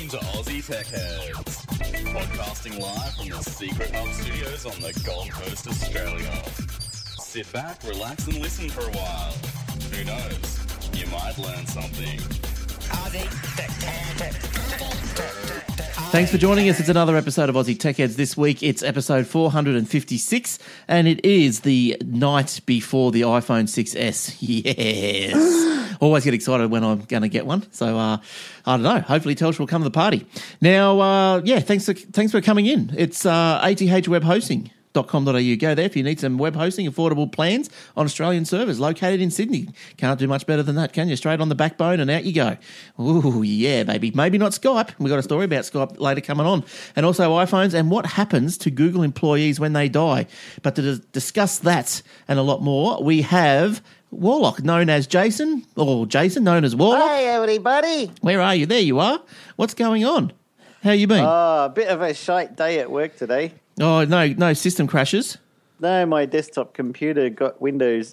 to Aussie Tech Heads, podcasting live from the Secret Hub Studios on the Gold Coast, Australia. Sit back, relax and listen for a while. Who knows, you might learn something. Thanks for joining us. It's another episode of Aussie Tech Heads. This week it's episode 456 and it is the night before the iPhone 6S. Yes. Always get excited when I'm going to get one. So, I don't know. Hopefully Telstra will come to the party. Now, thanks for coming in. It's athwebhosting.com.au. Go there if you need some web hosting, affordable plans on Australian servers located in Sydney. Can't do much better than that, can you? Straight on the backbone and out you go. Ooh, yeah, baby. Maybe not Skype. We've got a story about Skype later coming on. And also iPhones and what happens to Google employees when they die. But to discuss that and a lot more, we have Warlock, known as Jason, or Jason, known as Warlock. Hey, everybody. Where are you? There you are. What's going on? How you been? Oh, a bit of a shite day at work today. Oh, no system crashes? No, my desktop computer got Windows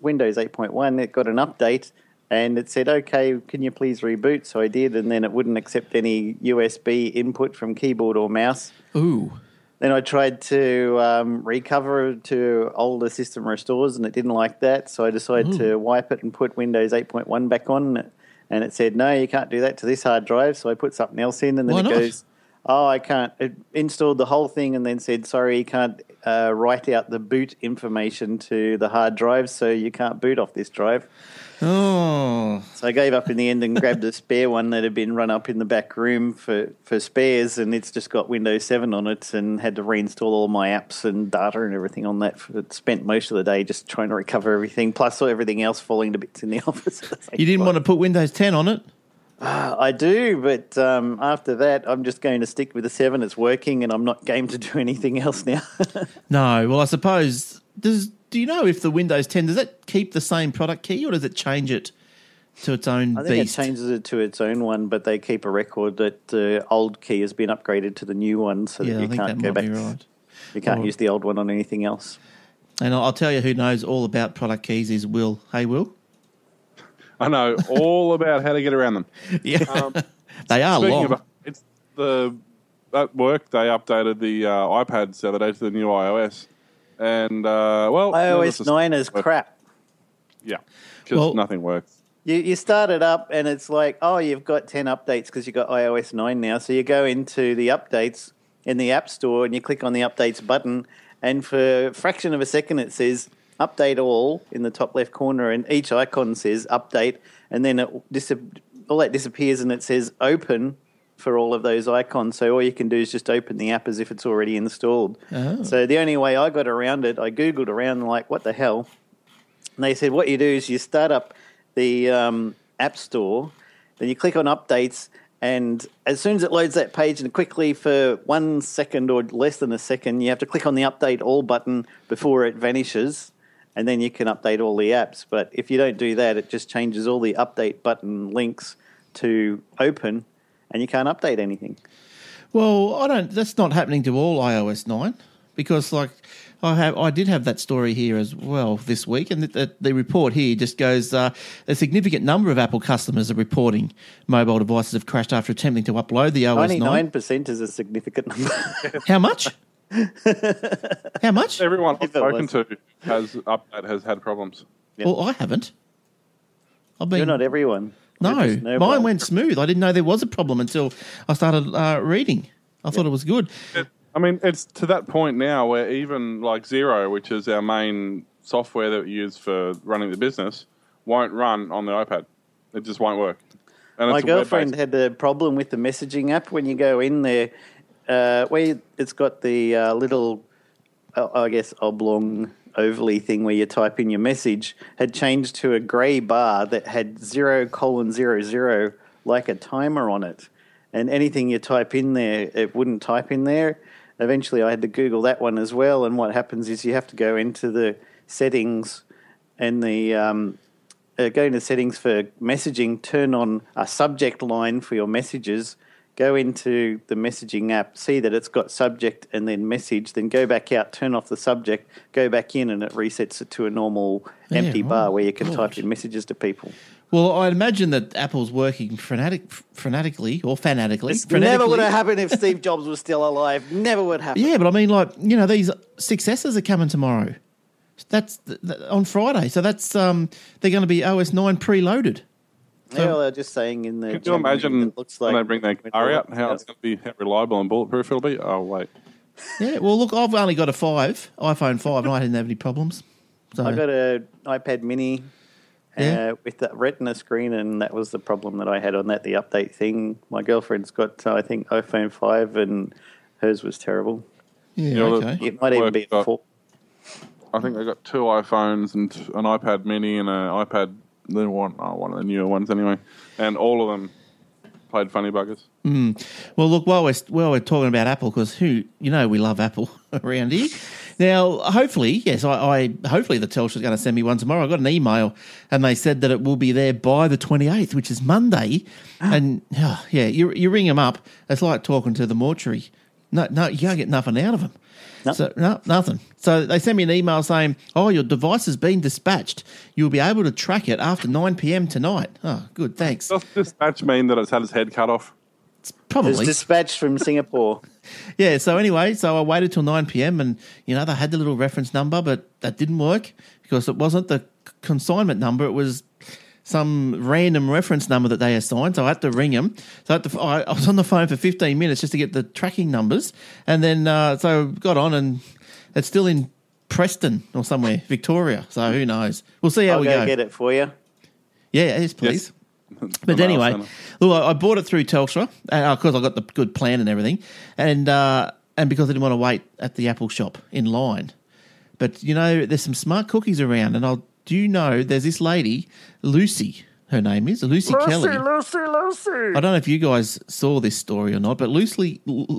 8.1. It got an update, and it said, okay, can you please reboot? So I did, and then it wouldn't accept any USB input from keyboard or mouse. Ooh. Then I tried to recover to older system restores, and it didn't like that. So I decided to wipe it and put Windows 8.1 back on. And it said, no, you can't do that to this hard drive. So I put something else in, and then it goes, oh, I can't. It installed the whole thing and then said, sorry, you can't write out the boot information to the hard drive, so you can't boot off this drive. Oh. So I gave up in the end and grabbed a spare one that had been run up in the back room for spares, and it's just got Windows 7 on it, and had to reinstall all my apps and data and everything on that. It spent most of the day just trying to recover everything, plus everything else falling to bits in the office. You didn't want to put Windows 10 on it? I do, but after that, I'm just going to stick with the 7. It's working, and I'm not game to do anything else now. No. Well, I suppose... Do you know if the Windows 10, does that keep the same product key or does it change it to its own beast? I think it changes it to its own one, but they keep a record that the old key has been upgraded to the new one so that you can't go back. Right. You can't use the old one on anything else. And I'll tell you who knows all about product keys is Will. Hey, Will? I know all about how to get around them. Yeah. They are long. At work, they updated the iPads the other day to the new iOS. And, iOS 9 is crap. Yeah, because nothing works. You start it up and it's like, oh, you've got 10 updates because you've got iOS 9 now. So you go into the updates in the App Store and you click on the updates button, and for a fraction of a second it says update all in the top left corner, and each icon says update, and then all that disappears and it says open for all of those icons. So all you can do is just open the app as if it's already installed. Oh. So the only way I got around it, I Googled around like, what the hell? And they said what you do is you start up the App Store, then you click on updates, and as soon as it loads that page, and quickly for 1 second or less than a second, you have to click on the update all button before it vanishes, and then you can update all the apps. But if you don't do that, it just changes all the update button links to open, and you can't update anything. Well, that's not happening to all iOS 9, because I did have that story here as well this week, and the report here just goes, a significant number of Apple customers are reporting mobile devices have crashed after attempting to upload the OS 9. 99% is a significant number. How much? How much? Everyone I've spoken to has had problems. Yep. Well, I haven't. You're not everyone. No, mine went smooth. I didn't know there was a problem until I started reading. I thought it was good. It's to that point now where even like Xero, which is our main software that we use for running the business, won't run on the iPad. It just won't work. And my girlfriend had a problem with the messaging app when you go in there, where it's got the little, oblong ovally thing where you type in your message, had changed to a grey bar that had 0:00 like a timer on it. And anything you type in there, it wouldn't type in there. Eventually I had to Google that one as well, and what happens is you have to go into the settings and go into settings for messaging, turn on a subject line for your messages, go into the messaging app, see that it's got subject and then message, then go back out, turn off the subject, go back in, and it resets it to a normal empty bar where you can type in messages to people. Well, I imagine that Apple's working fanatically. This never would have happened if Steve Jobs was still alive. Never would happen. Yeah, but I mean, like, these 6S's are coming tomorrow. That's on Friday. So that's they're going to be OS 9 preloaded. Yeah, well, they're just saying in the... Can you imagine it looks like when they bring their car out, how it's going to be, how reliable and bulletproof it'll be? Oh, wait. Yeah, well, look, I've only got a iPhone 5, and I didn't have any problems. So, I got an iPad mini with that Retina screen, and that was the problem that I had on that, the update thing. My girlfriend's got, I think, iPhone 5, and hers was terrible. Yeah, okay. It might even be a 4. I think they got 2 iPhones and an iPad mini and an iPad, one of the newer ones anyway, and all of them played funny buggers. Well, look, while we're talking about Apple, because we love Apple around here. Now, hopefully, hopefully the Telstra's going to send me one tomorrow. I got an email, and they said that it will be there by the 28th, which is Monday. And you ring them up, it's like talking to the mortuary. No, you can't get nothing out of them. So, no, nothing. So they sent me an email saying, your device has been dispatched. You'll be able to track it after 9 p.m. tonight. Oh, good, thanks. Does dispatch mean that it's had its head cut off? Probably. It was dispatched from Singapore. Yeah, so anyway, I waited till 9 p.m. and, they had the little reference number, but that didn't work because it wasn't the consignment number. It was some random reference number that they assigned, so I had to ring them. So I was on the phone for 15 minutes just to get the tracking numbers, and then so got on, and it's still in Preston or somewhere, Victoria. So who knows? We'll see how we go. I'll get it for you. Yeah, yes, please. But anyway, look, I bought it through Telstra because I got the good plan and everything, and because I didn't want to wait at the Apple shop in line. But there's some smart cookies around, and do you know there's this lady, Lucy, her name is Lucy Kelly. Lucy. I don't know if you guys saw this story or not, but Lucy.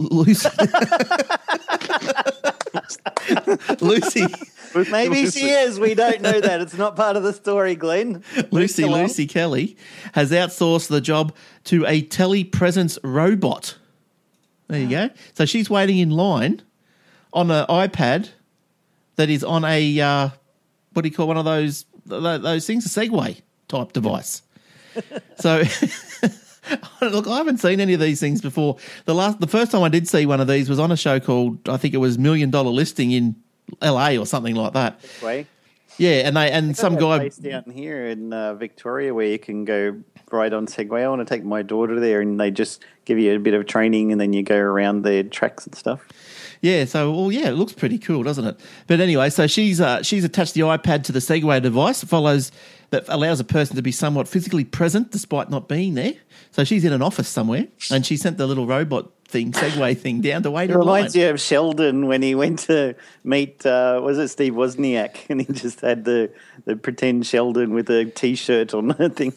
Maybe she is. We don't know that. It's not part of the story, Glenn. Lucy Kelly has outsourced the job to a telepresence robot. There you go. So she's waiting in line on an iPad that is on a what do you call one of those things? A Segway type device. So, look, I haven't seen any of these things before. The first time I did see one of these was on a show called, I think it was $1 Million Listing in LA or something like that. Segway. Yeah, and some guy place down here in Victoria where you can go ride on Segway. I want to take my daughter there, and they just give you a bit of training, and then you go around the tracks and stuff. Yeah, so it looks pretty cool, doesn't it? But anyway, so she's attached the iPad to the Segway device that allows a person to be somewhat physically present despite not being there. So she's in an office somewhere, and she sent the little robot Segway thing down to wait in line. It reminds you of Sheldon when he went to meet, was it Steve Wozniak, and he just had the pretend Sheldon with a T-shirt on the thing.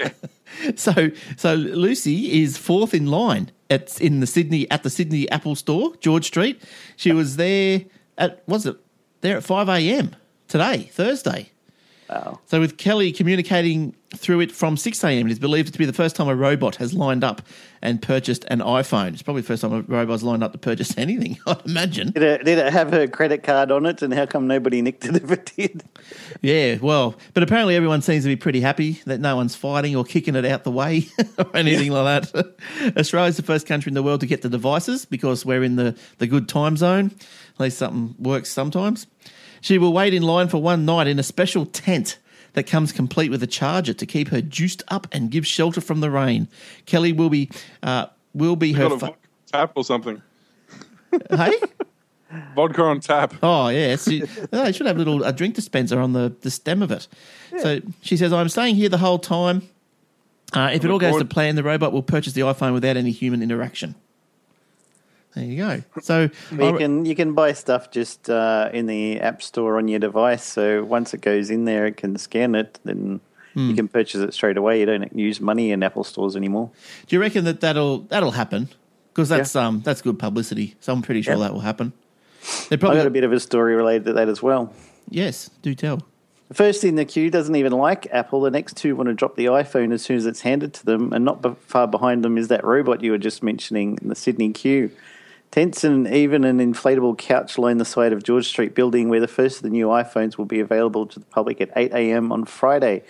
So Lucy is fourth in line at the Sydney Apple Store, George Street. She was there at 5 a.m. today, Thursday. Wow. So with Kelly communicating through it from 6 a.m, it is believed to be the first time a robot has lined up and purchased an iPhone. It's probably the first time a robot's lined up to purchase anything, I'd imagine. Did it have her credit card on it, and how come nobody nicked it if it did? Yeah, well, but apparently everyone seems to be pretty happy that no one's fighting or kicking it out the way or anything like that. Australia's the first country in the world to get the devices because we're in the good time zone. At least something works sometimes. She will wait in line for one night in a special tent that comes complete with a charger to keep her juiced up and give shelter from the rain. Kelly will be her vodka tap or something. Hey, vodka on tap. Oh yes, they should have a drink dispenser on the stem of it. Yeah. So she says, "I'm staying here the whole time. If it all goes to plan, the robot will purchase the iPhone without any human interaction." There you go. So you can buy stuff just in the App Store on your device. So once it goes in there, it can scan it, then you can purchase it straight away. You don't use money in Apple stores anymore. Do you reckon that'll happen? Because that's good publicity. So I'm pretty sure that will happen. I got a bit of a story related to that as well. Yes, do tell. The first in the queue doesn't even like Apple. The next two want to drop the iPhone as soon as it's handed to them, and not far behind them is that robot you were just mentioning in the Sydney queue. Tents and even an inflatable couch line the side of George Street building where the first of the new iPhones will be available to the public at 8 a.m. on Friday.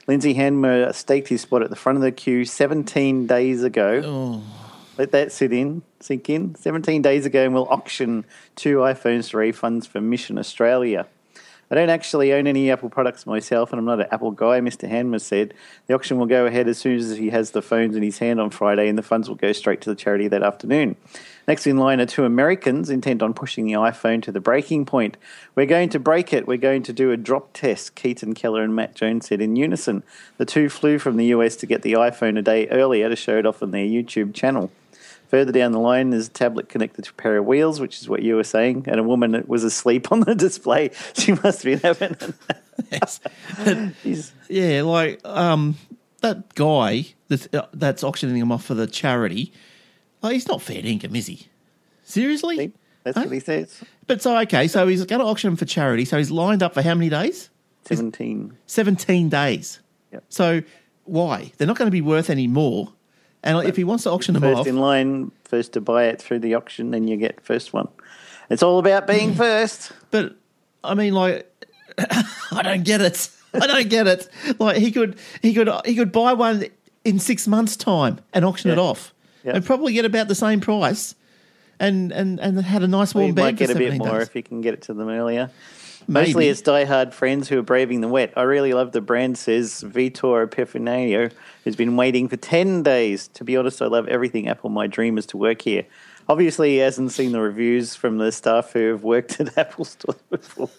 Lindsay Hanmer staked his spot at the front of the queue 17 days ago. Oh. Let that sink in. 17 days ago, and will auction 2 iPhones to refunds for Mission Australia. I don't actually own any Apple products myself, and I'm not an Apple guy, Mr. Hanmer said. The auction will go ahead as soon as he has the phones in his hand on Friday, and the funds will go straight to the charity that afternoon. Next in line are 2 Americans intent on pushing the iPhone to the breaking point. We're going to break it. We're going to do a drop test, Keaton Keller and Matt Jones said in unison. The 2 flew from the US to get the iPhone a day earlier to show it off on their YouTube channel. Further down the line, there's a tablet connected to a pair of wheels, which is what you were saying, and a woman that was asleep on the display. She must be having Yeah, like that guy that's auctioning him off for the charity, he's not fair dinkum, is he? Seriously? That's what he says. But so, okay, so he's going to auction him for charity, so he's lined up for how many days? 17. 17 days. Yep. So why? They're not going to be worth any more. And if he wants to auction them First off... in line, first to buy it through the auction, then you get first one. It's all about being first. But, I mean, like, I don't get it. I don't get it. Like, he could buy one in 6 months' time and auction it off. Yeah. And probably get about the same price and had a nice warm You bag might get for a bit 17 more days. if you can get it to them earlier. Maybe. Mostly it's diehard friends who are braving the wet. I really love the brand, says Vitor Epifanio, who's been waiting for 10 days. To be honest, I love everything Apple. My dream is to work here. Obviously, he hasn't seen the reviews from the staff who have worked at Apple stores before.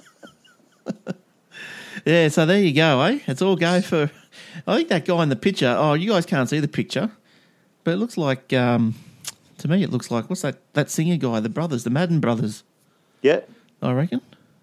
Yeah, so there you go, eh? It's all go for... I think that guy in the picture... Oh, you guys can't see the picture, but it looks like... to me, it looks like... What's that singer guy? The brothers, the Madden brothers, Yeah. I reckon.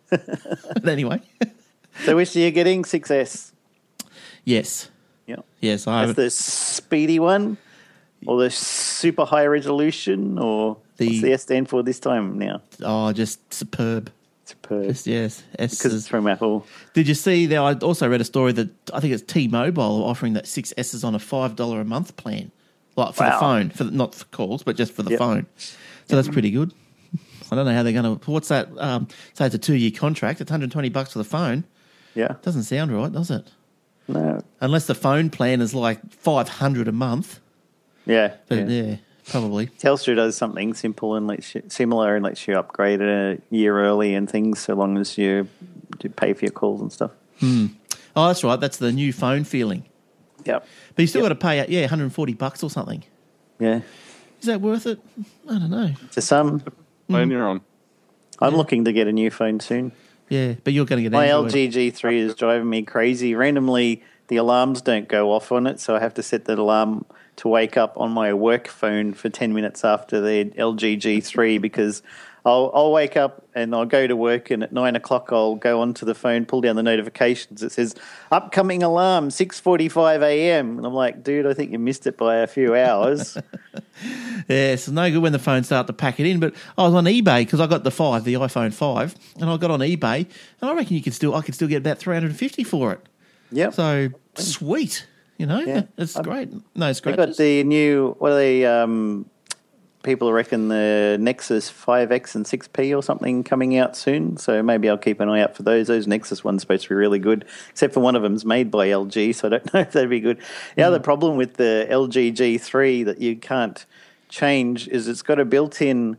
But anyway. So which are you getting? 6S? Yes. Yeah. Yes, I That's have. the speedy one? Or the super high resolution? Or what's the S stand for this time now? Oh, just superb. Superb. Just, yes. Because it's from Apple. Did you see there? I also read a story that I think it's T-Mobile offering that 6S's on a $5 a month plan. Like for the phone, not for calls, but just for the phone. So that's pretty good. I don't know how they're going to... What's that? Say it's a 2-year contract. It's $120 for the phone. Yeah. Doesn't sound right, does it? No. Unless the phone plan is like $500 a month. Yeah. But yeah, probably. Telstra does something simple and similar and lets you upgrade a year early and things, so long as you do pay for your calls and stuff. Oh, that's right. That's the new phone feeling. Yep. But you still got to pay, $140 or something. Yeah. Is that worth it? I don't know. To some, Plan you're on. I'm looking to get a new phone soon. Yeah, but you're going to get My Android. LG G3 is driving me crazy. Randomly, the alarms don't go off on it, so I have to set the alarm to wake up on my work phone for 10 minutes after the LG G3 because I'll wake up and I'll go to work, and at 9 o'clock I'll go onto the phone, pull down the notifications. It says, upcoming alarm, 6:45 a.m. And I'm like, dude, I think you missed it by a few hours. Yeah, it's no good when the phones start to pack it in. But I was on eBay because I got the iPhone 5, and I got on eBay, and I reckon I could still get about $350 for it. Yep. So sweet, Yeah. it's great. No I scratches. got the new, what are they, people reckon the Nexus 5X and 6P or something coming out soon, so maybe I'll keep an eye out for those. Those Nexus ones are supposed to be really good, except for one of them's made by LG, so I don't know if that'd be good. The other problem with the LG G3 that you can't change is it's got a built-in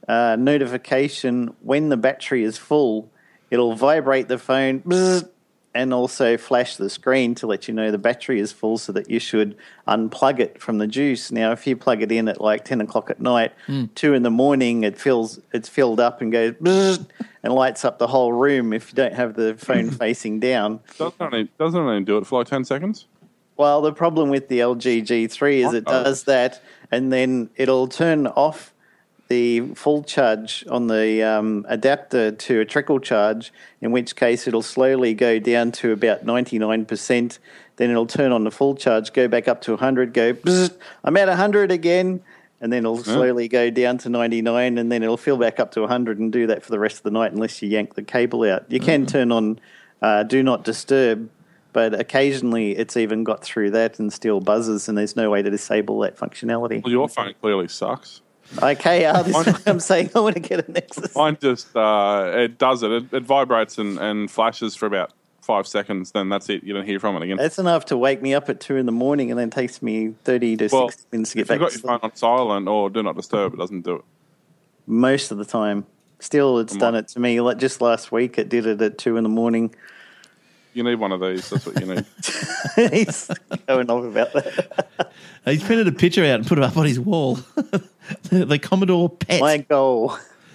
notification when the battery is full. It'll vibrate the phone, bzzz, and also flash the screen to let you know the battery is full so that you should unplug it from the juice. Now, if you plug it in at like 10 o'clock at night, 2 in the morning, it's filled up and goes bzzz, and lights up the whole room if you don't have the phone facing down. Doesn't only do it for like 10 seconds? Well, the problem with the LG G3 is it does that, and then it'll turn off the full charge on the adapter to a trickle charge, in which case it'll slowly go down to about 99%. Then it'll turn on the full charge, go back up to 100, go, bzzz, I'm at 100 again, and then it'll slowly go down to 99, and then it'll fill back up to 100 and do that for the rest of the night unless you yank the cable out. You can turn on Do Not Disturb, but occasionally it's even got through that and still buzzes, and there's no way to disable that functionality. Well, your phone clearly sucks. Okay, this is what I'm saying. I want to get a Nexus. Mine just, it does it. It vibrates and flashes for about 5 seconds, then that's it. You don't hear from it again. That's enough to wake me up at 2 a.m. and then it takes me 30 to 60 minutes to get if back you've to got your sleep. phone on silent or do not disturb, it doesn't do it. Most of the time. Still, it's done it to me. Like just last week, it did it at 2 a.m. You need one of these. That's what you need. He's going off about that. He's printed a picture out and put it up on his wall. the Commodore PET. My goal.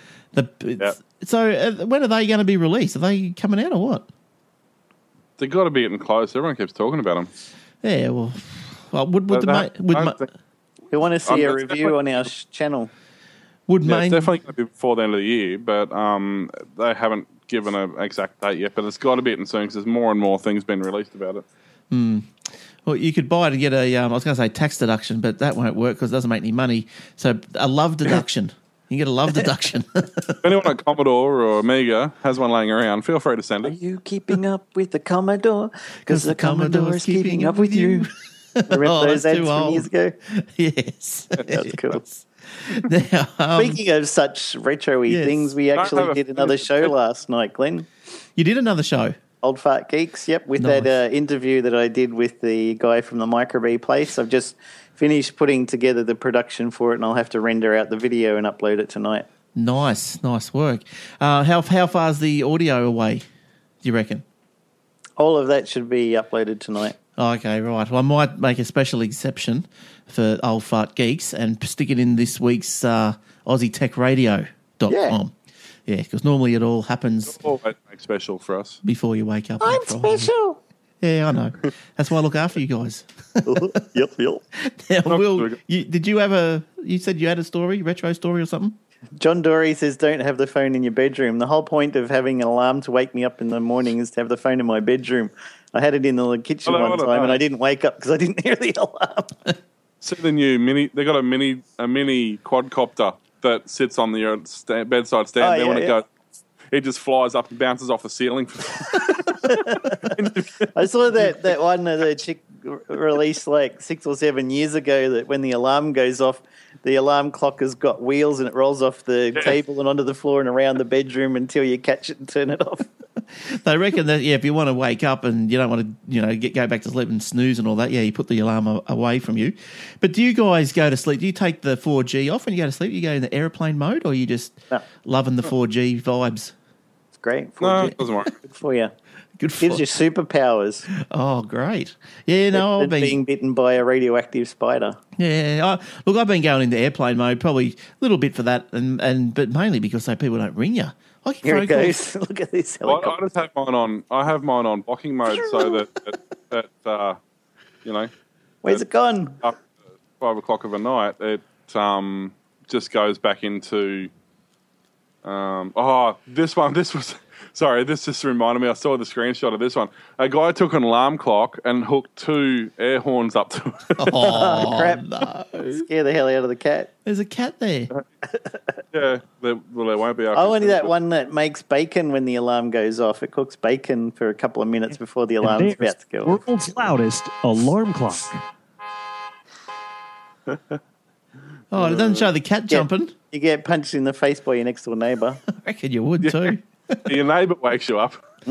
So when are they going to be released? Are they coming out or what? They've got to be getting close. Everyone keeps talking about them. Yeah, well would We want to see a review on our channel. Would it's main definitely going to be before the end of the year, but they haven't given an exact date yet. But it's got to be getting soon because there's more and more things being released about it. Well, you could buy it and get a, I was going to say tax deduction, but that won't work because it doesn't make any money. So a love deduction. You get a love deduction. If anyone at Commodore or Amiga has one laying around, feel free to send Are it. you keeping up with the Commodore? Because the Commodore is keeping up with you. Remember those that's ads too from old. years ago? Yes. That's cool. Now, Speaking of such retro-y yes. things, we have actually a did another show last night, Glenn. you did another show. Old Fart Geeks, yep, with Nice. that interview that I did with the guy from the Microbee place. I've just finished putting together the production for it, and I'll have to render out the video and upload it tonight. Nice work. How far is the audio away, do you reckon? All of that should be uploaded tonight. Okay, right. Well, I might make a special exception for Old Fart Geeks and stick it in this week's AussieTechRadio.com. Yeah, because normally it all happens Always make special for us. before you wake up. on I'm Friday. special. Yeah, I know. That's why I look after you guys. Yep. Now, Will, did you have you said you had a story, retro story or something? John Dory says, don't have the phone in your bedroom. The whole point of having an alarm to wake me up in the morning is to have the phone in my bedroom. I had it in the kitchen one time and I didn't wake up because I didn't hear the alarm. See the new mini. They got a mini quadcopter that sits on the bedside stand. Oh, Then when yeah, it yeah. goes, it just flies up and bounces off the ceiling. I saw that one that the chick released like 6 or 7 years ago that when the alarm goes off, the alarm clock has got wheels and it rolls off the table and onto the floor and around the bedroom until you catch it and turn it off. They reckon that, if you want to wake up and you don't want to, go back to sleep and snooze and all that, you put the alarm away from you. But do you guys go to sleep? Do you take the 4G off when you go to sleep? You go in the airplane mode or are you just loving the 4G vibes? It's great. No, it doesn't work. Good for you. Good for Gives you superpowers. Oh, great. Yeah, no, I've been... being bitten by a radioactive spider. Yeah, look, I've been going into airplane mode probably a little bit for that, but mainly because people don't ring you. I get Here phone it calls. goes. Look at this Well, helicopter. I just have mine on. I have mine on blocking mode so that Where's it gone? after 5 o'clock of a night, it just goes back into. This one. This was. Sorry, this just reminded me. I saw the screenshot of this one. A guy took an alarm clock and hooked 2 air horns up to it. Oh, crap. no. Scare the hell out of the cat. There's a cat there. Yeah, there won't be. After I wanted that one that makes bacon when the alarm goes off. It cooks bacon for a couple of minutes before the alarm's There's about to go off. world's loudest alarm clock. Oh, it doesn't show the cat jumping. You get punched in the face by your next door neighbour. I reckon you would too. Your neighbour wakes you up.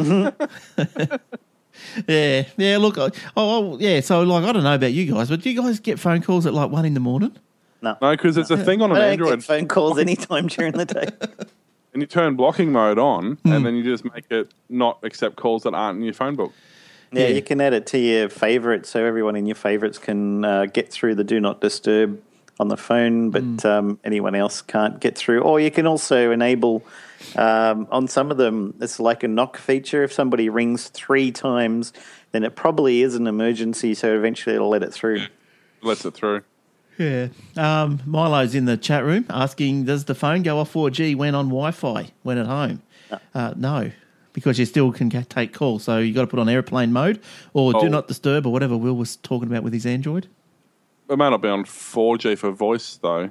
Yeah. Look, yeah. So, I don't know about you guys, but do you guys get phone calls at 1 a.m? No, because it's a thing on an I don't Android, get phone calls anytime during the day. and you turn blocking mode on, and then you just make it not accept calls that aren't in your phone book. Yeah, Yeah. you can add it to your favourites so everyone in your favourites can get through the Do Not Disturb on the phone, but anyone else can't get through. Or you can also enable, on some of them, it's like a knock feature. If somebody rings 3 times, then it probably is an emergency, so eventually it'll let it through. Lets it through. Yeah. Milo's in the chat room asking, does the phone go off 4G when on Wi-Fi when at home? No, because you still can take calls. So you got to put on airplane mode or do not disturb or whatever Will was talking about with his Android. It may not be on 4G for voice, though.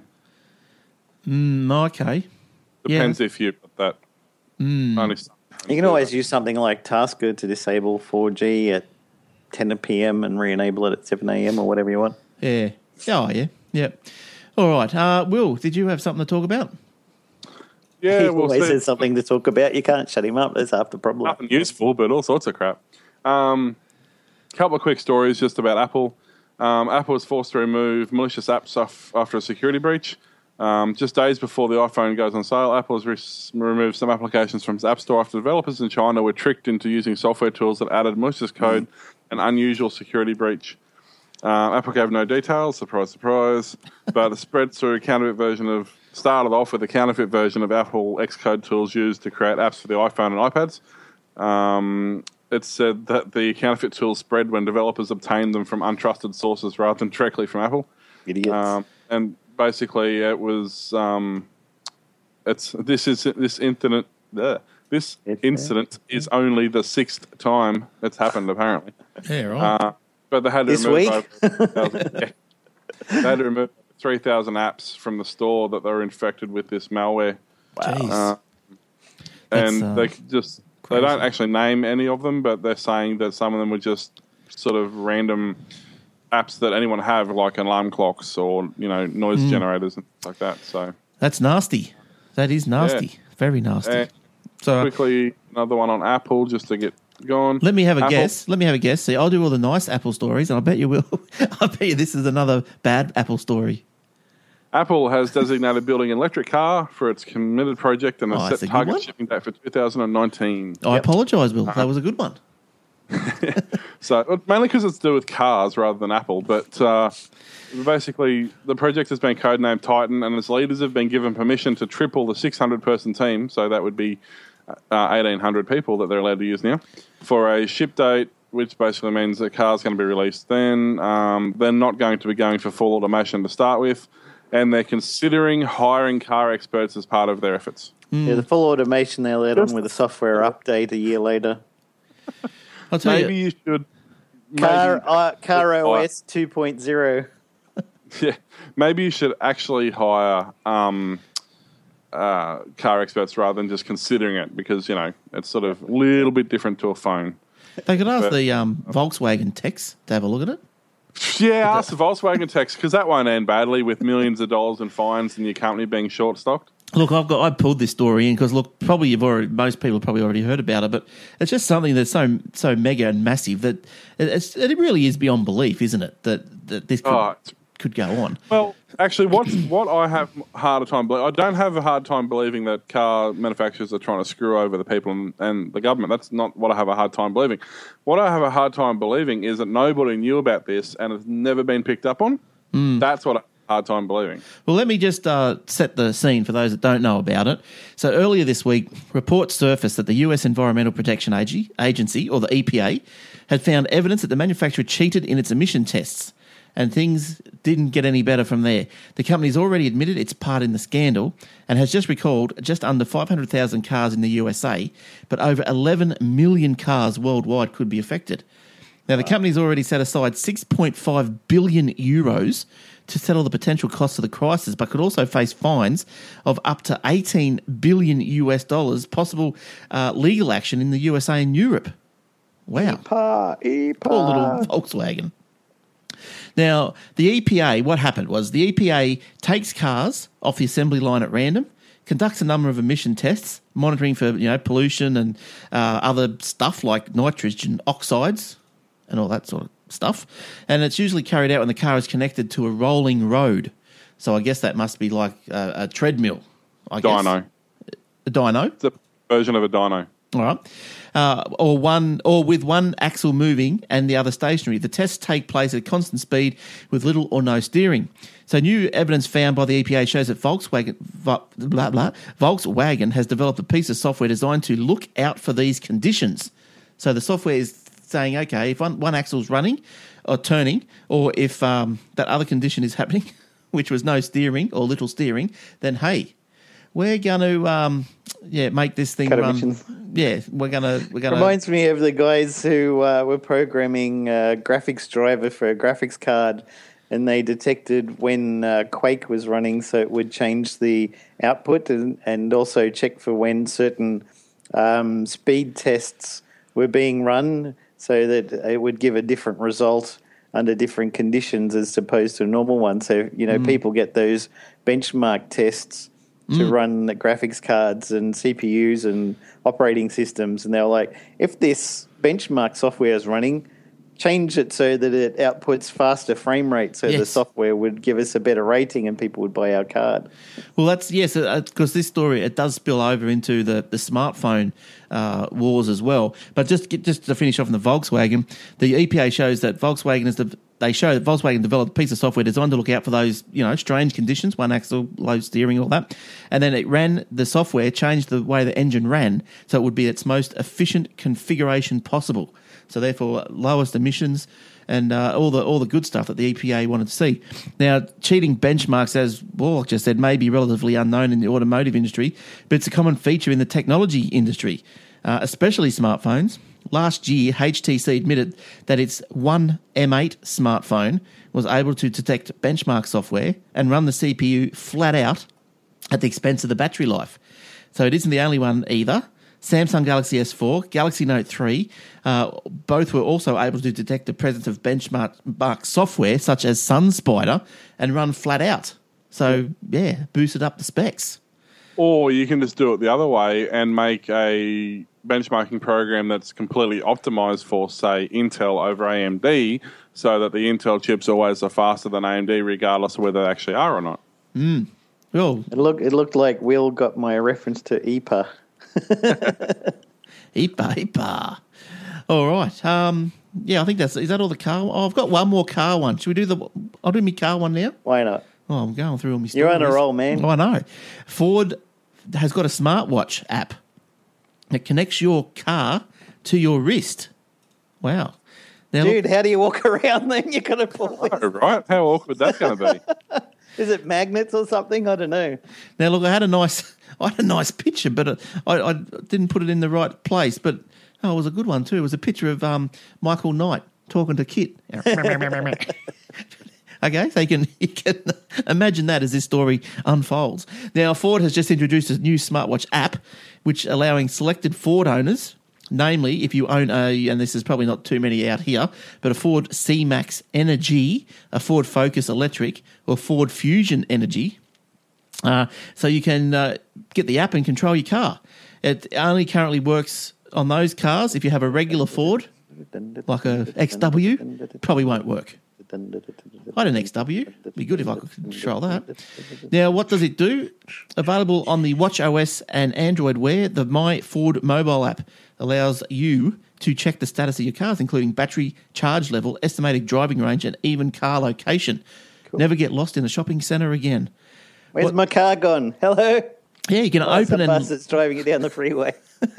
Okay. Depends if you put that. Only You can always use something like Tasker to disable 4G at 10 p.m. and re-enable it at 7 a.m. or whatever you want. Yeah. Oh, yeah. Yep. All right. Will, did you have something to talk about? Yeah, He we'll always see. has something to talk about. You can't shut him up. That's half the problem. Nothing useful, but all sorts of crap. Couple of quick stories just about Apple. Apple was forced to remove malicious apps after a security breach. Just days before the iPhone goes on sale, Apple has removed some applications from its App Store after developers in China were tricked into using software tools that added malicious code and unusual security breach. Apple gave no details, surprise, surprise, but it spread through a counterfeit version of, started off with a counterfeit version of Apple Xcode tools used to create apps for the iPhone and iPads. It said that the counterfeit tools spread when developers obtained them from untrusted sources rather than directly from Apple. Idiots. And basically, it was this incident is only the 6th time it's happened apparently. Yeah, right. But they had to This remove week? over 3,000 they had to remove 3,000 apps from the store that they were infected with this malware. Jeez. And That's, they don't crazy. actually name any of them, but they're saying that some of them were just sort of random apps that anyone have, like alarm clocks or noise generators and stuff like that. So That's nasty. That is nasty. Yeah. Very nasty. And So quickly, another one on Apple just to get going. let me have a Apple- guess. See, I'll do all the nice Apple stories, and I bet you will. I bet you this is another bad Apple story. Apple has designated building an electric car for its committed project and Oh, has that's set a good one. target shipping date for 2019. I apologise, Will. That was a good one. So mainly because it's to do with cars rather than Apple, but basically the project has been codenamed Titan, and its leaders have been given permission to triple the 600-person team, so that would be 1,800 people that they're allowed to use now, for a ship date, which basically means the car's going to be released then. They're not going to be going for full automation to start with, and they're considering hiring car experts as part of their efforts. Yeah, the full automation they let on with a software update a year later. I'll tell Maybe you. you should... Car maybe- OS 2.0. Yeah, maybe you should actually hire car experts rather than just considering it, because it's sort of a little bit different to a phone. They could ask but- the Volkswagen techs to have a look at it. Yeah, ask the Volkswagen techs, because that won't end badly with millions of dollars in fines and your company being short stocked. Look, I pulled this story in because probably most people have probably already heard about it, but it's just something that's so mega and massive that it really is beyond belief, isn't it? That this could go on. Well, actually, what I have a harder time believing, I don't have a hard time believing that car manufacturers are trying to screw over the people and the government. That's not what I have a hard time believing. What I have a hard time believing is that nobody knew about this and it's never been picked up on. That's what I have a hard time believing. Well, let me just set the scene for those that don't know about it. So earlier this week, reports surfaced that the US Environmental Protection Agency, or the EPA, had found evidence that the manufacturer cheated in its emission tests. And things didn't get any better from there. The company's already admitted its part in the scandal and has just recalled just under 500,000 cars in the USA, but over 11 million cars worldwide could be affected. Now, the company's already set aside 6.5 billion euros to settle the potential costs of the crisis, but could also face fines of up to 18 billion US dollars, possible legal action in the USA and Europe. Wow. Poor little Volkswagen. Now, the EPA, what happened was the EPA takes cars off the assembly line at random, conducts a number of emission tests, monitoring for pollution and other stuff like nitrogen oxides and all that sort of stuff. And it's usually carried out when the car is connected to a rolling road. So I guess that must be like a treadmill, I guess. Dyno. A dyno? It's a version of a dyno. All right. Or with one axle moving and the other stationary. The tests take place at a constant speed with little or no steering. So new evidence found by the EPA shows that Volkswagen has developed a piece of software designed to look out for these conditions. So the software is saying, okay, if one axle's running or turning, or if that other condition is happening, which was no steering or little steering, then hey, we're going to make this thing Cut run. emissions. Yeah, we're gonna. Reminds me of the guys who were programming a graphics driver for a graphics card, and they detected when Quake was running, so it would change the output and also check for when certain speed tests were being run, so that it would give a different result under different conditions as opposed to a normal one. So people get those benchmark tests to run the graphics cards and CPUs and operating systems. And they were like, if this benchmark software is running, change it so that it outputs faster frame rate so the Yes. software would give us a better rating and people would buy our card. Well, that's yes, because this story it does spill over into the smartphone wars as well. But just to finish off on the Volkswagen, the EPA shows that Volkswagen developed a piece of software designed to look out for those strange conditions, one axle, low steering, all that, and then the software changed the way the engine ran so it would be its most efficient configuration possible. So therefore, lowest emissions and all the good stuff that the EPA wanted to see. Now, cheating benchmarks, as Warlock just said, may be relatively unknown in the automotive industry, but it's a common feature in the technology industry, especially smartphones. Last year, HTC admitted that its One M8 smartphone was able to detect benchmark software and run the CPU flat out at the expense of the battery life. So it isn't the only one either. Samsung Galaxy S4, Galaxy Note 3, both were also able to detect the presence of benchmark software such as SunSpider and run flat out. So, boosted up the specs. Or you can just do it the other way and make a benchmarking program that's completely optimized for, say, Intel over AMD, so that the Intel chips always are faster than AMD, regardless of whether they actually are or not. Well, It looked like Will got my reference to EPA. Eepa. All right. I think is that all the car? Oh, I've got one more car one. Should we do I'll do my car one now. Why not? Oh, I'm going through all my stories. You're on a roll, man. Oh, I know. Ford has got a smartwatch app that connects your car to your wrist. Wow. Now, Dude, how do you walk around then? You're going to fall. Oh, right? How awkward that's going to be. Is it magnets or something? I don't know. Now, look, I had a nice picture, but I didn't put it in the right place. But it was a good one too. It was a picture of Michael Knight talking to Kit. Okay, so you can imagine that as this story unfolds. Now, Ford has just introduced a new smartwatch app, which allowing selected Ford owners, namely if you own and this is probably not too many out here, but a Ford C-Max Energy, a Ford Focus Electric, or Ford Fusion Energy. So you can get the app and control your car. It only currently works on those cars. If you have a regular Ford, like a XW, probably won't work. I had an XW. It'd be good if I could control that. Now, what does it do? Available on the watchOS and Android Wear, the My Ford mobile app allows you to check the status of your cars, including battery charge level, estimated driving range, and even car location. Cool. Never get lost in a shopping centre again. Where's my car gone? Hello? Yeah, you can open a and... bus that's driving it down the freeway.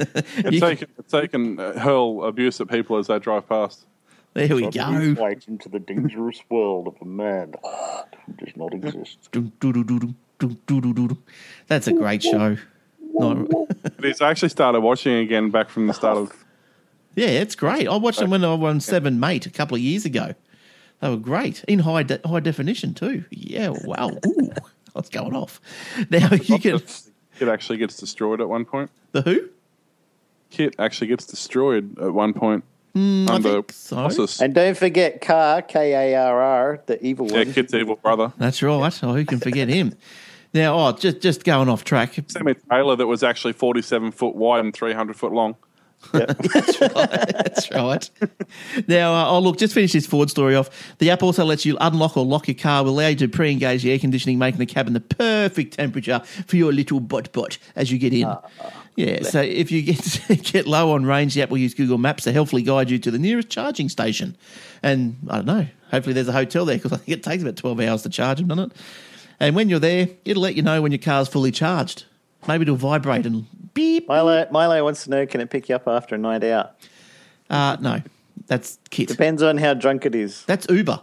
They can hurl abuse at people as they drive past. There we go. Flight into the dangerous world of a man who does not exist. That's a great show. I actually started watching again back from the start of... Yeah, it's great. I watched them when I was on Seven Mate a couple of years ago. They were great. In high definition too. Yeah, wow. Ooh, what's going off? Now you can... Kit actually gets destroyed at one point. The who? Kit actually gets destroyed at one point. I think so. Ossus. And don't forget Carr, Karr, the evil one. Yeah, Kit's evil brother. That's right. Oh, who can forget him? Now, just going off track. Sammy Taylor that was actually 47 foot wide and 300 foot long. Yep. That's right. Now, look, just finish this Ford story off. The app also lets you unlock or lock your car, will allow you to pre-engage the air conditioning, making the cabin the perfect temperature for your little bot as you get in. So if you get low on range, the app will use Google Maps to helpfully guide you to the nearest charging station. And I don't know, hopefully there's a hotel there because I think it takes about 12 hours to charge them, doesn't it? And when you're there, it'll let you know when your car's fully charged. Maybe it'll vibrate and beep. Milo wants to know, can it pick you up after a night out? No, that's Kit. Depends on how drunk it is. That's Uber.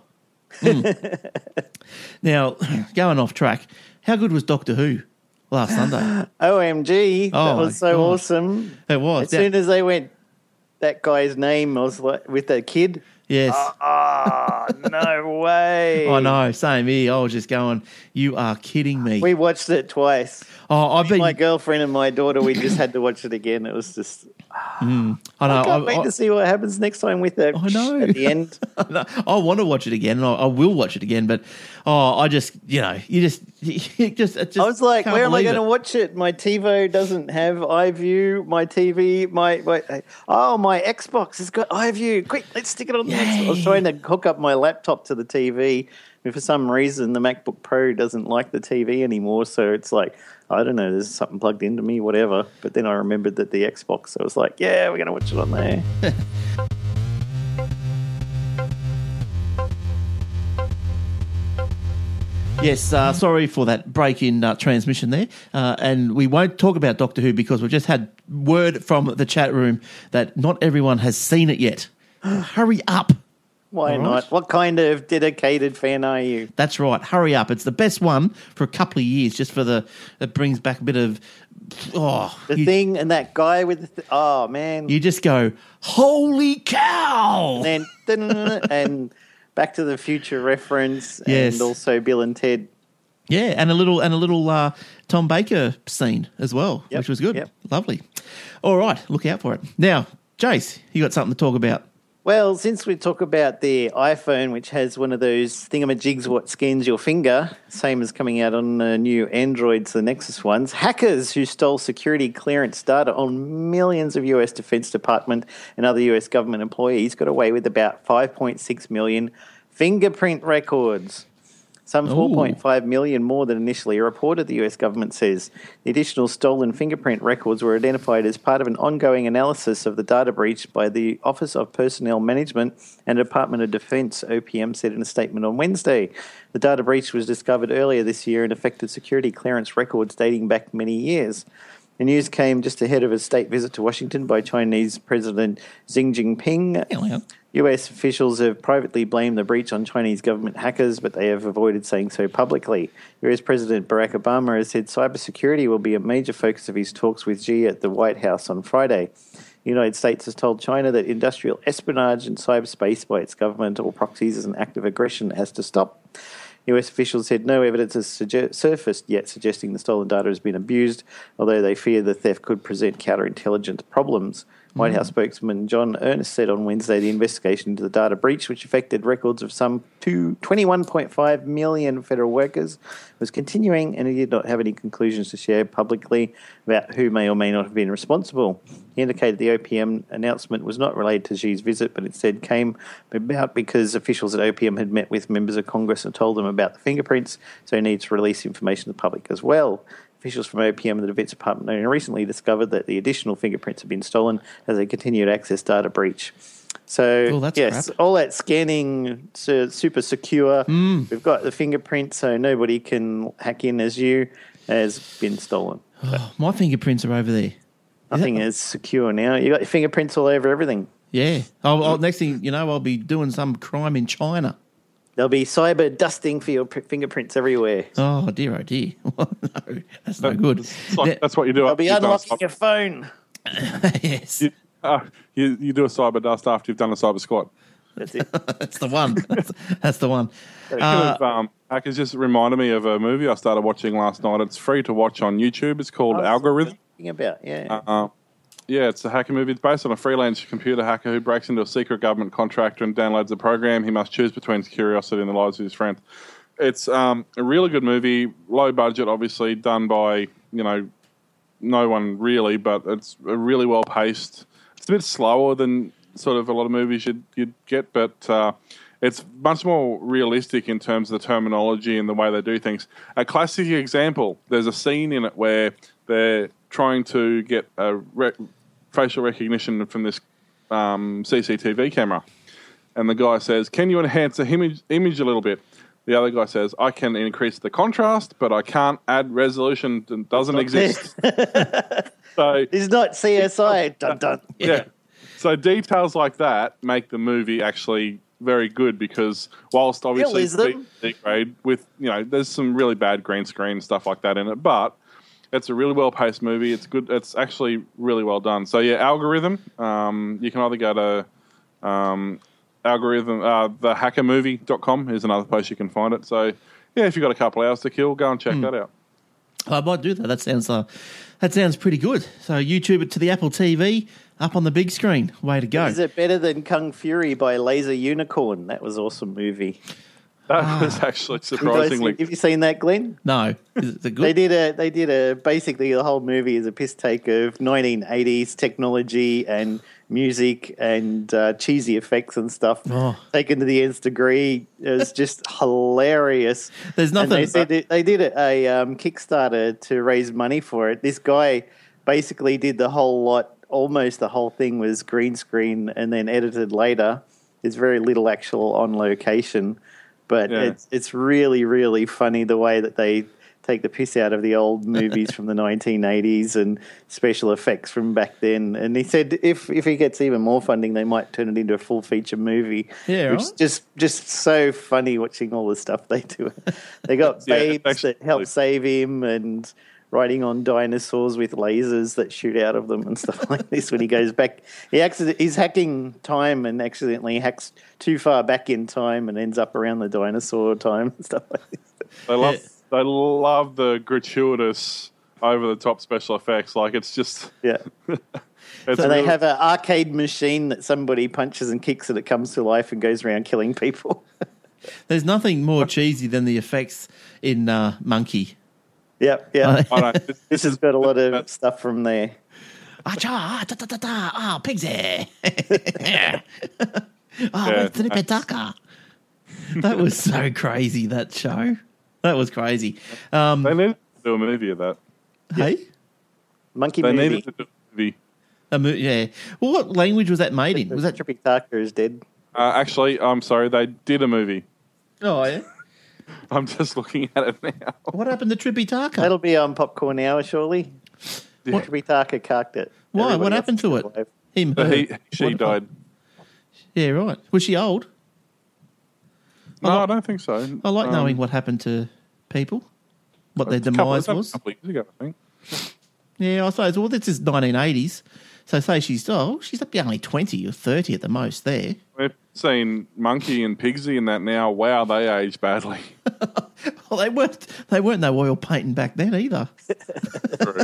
Now, going off track, how good was Doctor Who last Sunday? OMG, that Oh, was so gosh. awesome. It was. As soon as they went, that guy's name was like, with the kid. Yes. Oh, no way. I know, same here. I was just going, you are kidding me. We watched it twice. I've been... My girlfriend and my daughter, we just had to watch it again. It was just... I know. I can't wait to see what happens next time with her I know. at the end. I want to watch it again, and I will watch it again. But I just, you just I was like, can't where am I believe going to watch it? My TiVo doesn't have iView. My TV, my Xbox has got iView. Quick, let's stick it on the Xbox. I was trying to hook up my laptop to the TV, but for some reason the MacBook Pro doesn't like the TV anymore. So it's like, I don't know, there's something plugged into me, whatever. But then I remembered that the Xbox, so I was like, yeah, we're going to watch it on there. Yes, sorry for that break in transmission there. And we won't talk about Doctor Who because we've just had word from the chat room that not everyone has seen it yet. Hurry up. Why All right. not? What kind of dedicated fan are you? That's right. Hurry up. It's the best one for a couple of years just for it brings back a bit of, The thing and that guy with the oh, man. You just go, holy cow. And and Back to the Future reference, Yes. and also Bill and Ted. Yeah, and a little Tom Baker scene as well, Yep, which was good. yep. Lovely. All right, look out for it. Now, Jace, you got something to talk about. Well, since we talk about the iPhone, which has one of those thingamajigs what scans your finger, same as coming out on the new Androids, the Nexus ones, hackers who stole security clearance data on millions of US Defense Department and other US government employees got away with about 5.6 million fingerprint records. Some 4.5 million more than initially reported, the US government says. The additional stolen fingerprint records were identified as part of an ongoing analysis of the data breach by the Office of Personnel Management and Department of Defense, OPM said in a statement on Wednesday. The data breach was discovered earlier this year and affected security clearance records dating back many years. The news came just ahead of a state visit to Washington by Chinese President Xi Jinping. US officials have privately blamed the breach on Chinese government hackers, but they have avoided saying so publicly. US President Barack Obama has said cybersecurity will be a major focus of his talks with Xi at the White House on Friday. The United States has told China that industrial espionage in cyberspace by its government or proxies is an act of aggression that has to stop. US officials said no evidence has surfaced yet suggesting the stolen data has been abused, although they fear the theft could present counterintelligence problems. White House spokesman John Earnest said on Wednesday the investigation into the data breach, which affected records of some 21.5 million federal workers, was continuing, and he did not have any conclusions to share publicly about who may or may not have been responsible. He indicated the OPM announcement was not related to Xi's visit, but instead came about because officials at OPM had met with members of Congress and told them about the fingerprints, so he needs to release information to the public as well. Officials from OPM and the Defense Department only recently discovered that the additional fingerprints have been stolen as they continued access data breach. So, yes, crap. all that scanning, super secure. We've got the fingerprint so nobody can hack in as you, has been stolen. Oh, my fingerprints are over there. Nothing is secure now. You got your fingerprints all over everything. Yeah. Next thing you know, I'll be doing some crime in China. There'll be cyber dusting for your fingerprints everywhere. Oh, dear, oh, dear. No, that's no good. That's what you do. I'll be unlocking your phone. Yes. You do a cyber dust after you've done a cyber squat. That's it. That's the one. That's the one. Hackers just reminded me of a movie I started watching last night. It's free to watch on YouTube. It's called Algorithm. Yeah, it's a hacker movie. It's based on a freelance computer hacker who breaks into a secret government contractor and downloads a program. He must choose between curiosity and the lives of his friends. It's a really good movie, low budget, obviously, done by, no one really, but it's a really well paced. It's a bit slower than sort of a lot of movies you'd get, but it's much more realistic in terms of the terminology and the way they do things. A classic example, there's a scene in it where they're trying to get a facial recognition from this CCTV camera. And the guy says, can you enhance the image a little bit? The other guy says, I can increase the contrast, but I can't add resolution that doesn't exist. So it's not CSI. Dun, dun. Yeah. So details like that make the movie actually very good because whilst obviously grade with, there's some really bad green screen stuff like that in it, but it's a really well-paced movie. It's good. It's actually really well done. So, yeah, Algorithm. You can either go to algorithm, the hackermovie.com is another place you can find it. So, yeah, if you've got a couple hours to kill, go and check that out. I might do that. That sounds pretty good. So YouTube it to the Apple TV, up on the big screen. Way to go. Is it better than Kung Fury by Laser Unicorn? That was an awesome movie. That was actually surprisingly. Have you seen that, Glenn? No. Is it good? They did a basically the whole movie is a piss take of 1980s technology and music and cheesy effects and stuff taken to the nth degree. It was just hilarious. There's nothing. And they did a Kickstarter to raise money for it. This guy basically did the whole lot. Almost the whole thing was green screen and then edited later. There's very little actual on location. But it's really, really funny the way that they take the piss out of the old movies from the 1980s and special effects from back then. And he said if he gets even more funding, they might turn it into a full feature movie. Yeah, which is just so funny watching all the stuff they do. They got babes that help save him and riding on dinosaurs with lasers that shoot out of them and stuff like this. When he goes back, he's hacking time and accidentally hacks too far back in time and ends up around the dinosaur time and stuff like this. They love the gratuitous, over the top special effects. Like it's just So they have an arcade machine that somebody punches and kicks and it comes to life and goes around killing people. There's nothing more cheesy than the effects in Monkey. Yep. This has got a lot of stuff from there. Pigsy. That was so crazy, that show. That was crazy. They needed to do a movie of that. Hey? Monkey They movie. needed to do a movie. Yeah. Well, what language was that made in? Was that Tripitaka is dead? Actually, I'm sorry, they did a movie. Oh, yeah. I'm just looking at it now. What happened to Tripitaka? That'll be on Popcorn Hour, surely. Yeah. Tripitaka carked it. Why? Everybody What else happened is to it? alive. Him, But her. she What- died. Yeah, right. Was she old? No, I don't think so. I like knowing what happened to people, what their A couple demise was. A couple of years ago, I think. Yeah, I suppose. Well, this is 1980s. So say she's only 20 or 30 at the most there. We've seen Monkey and Pigsy and that now. Wow, they aged badly. Well, they weren't no oil painting back then either. True.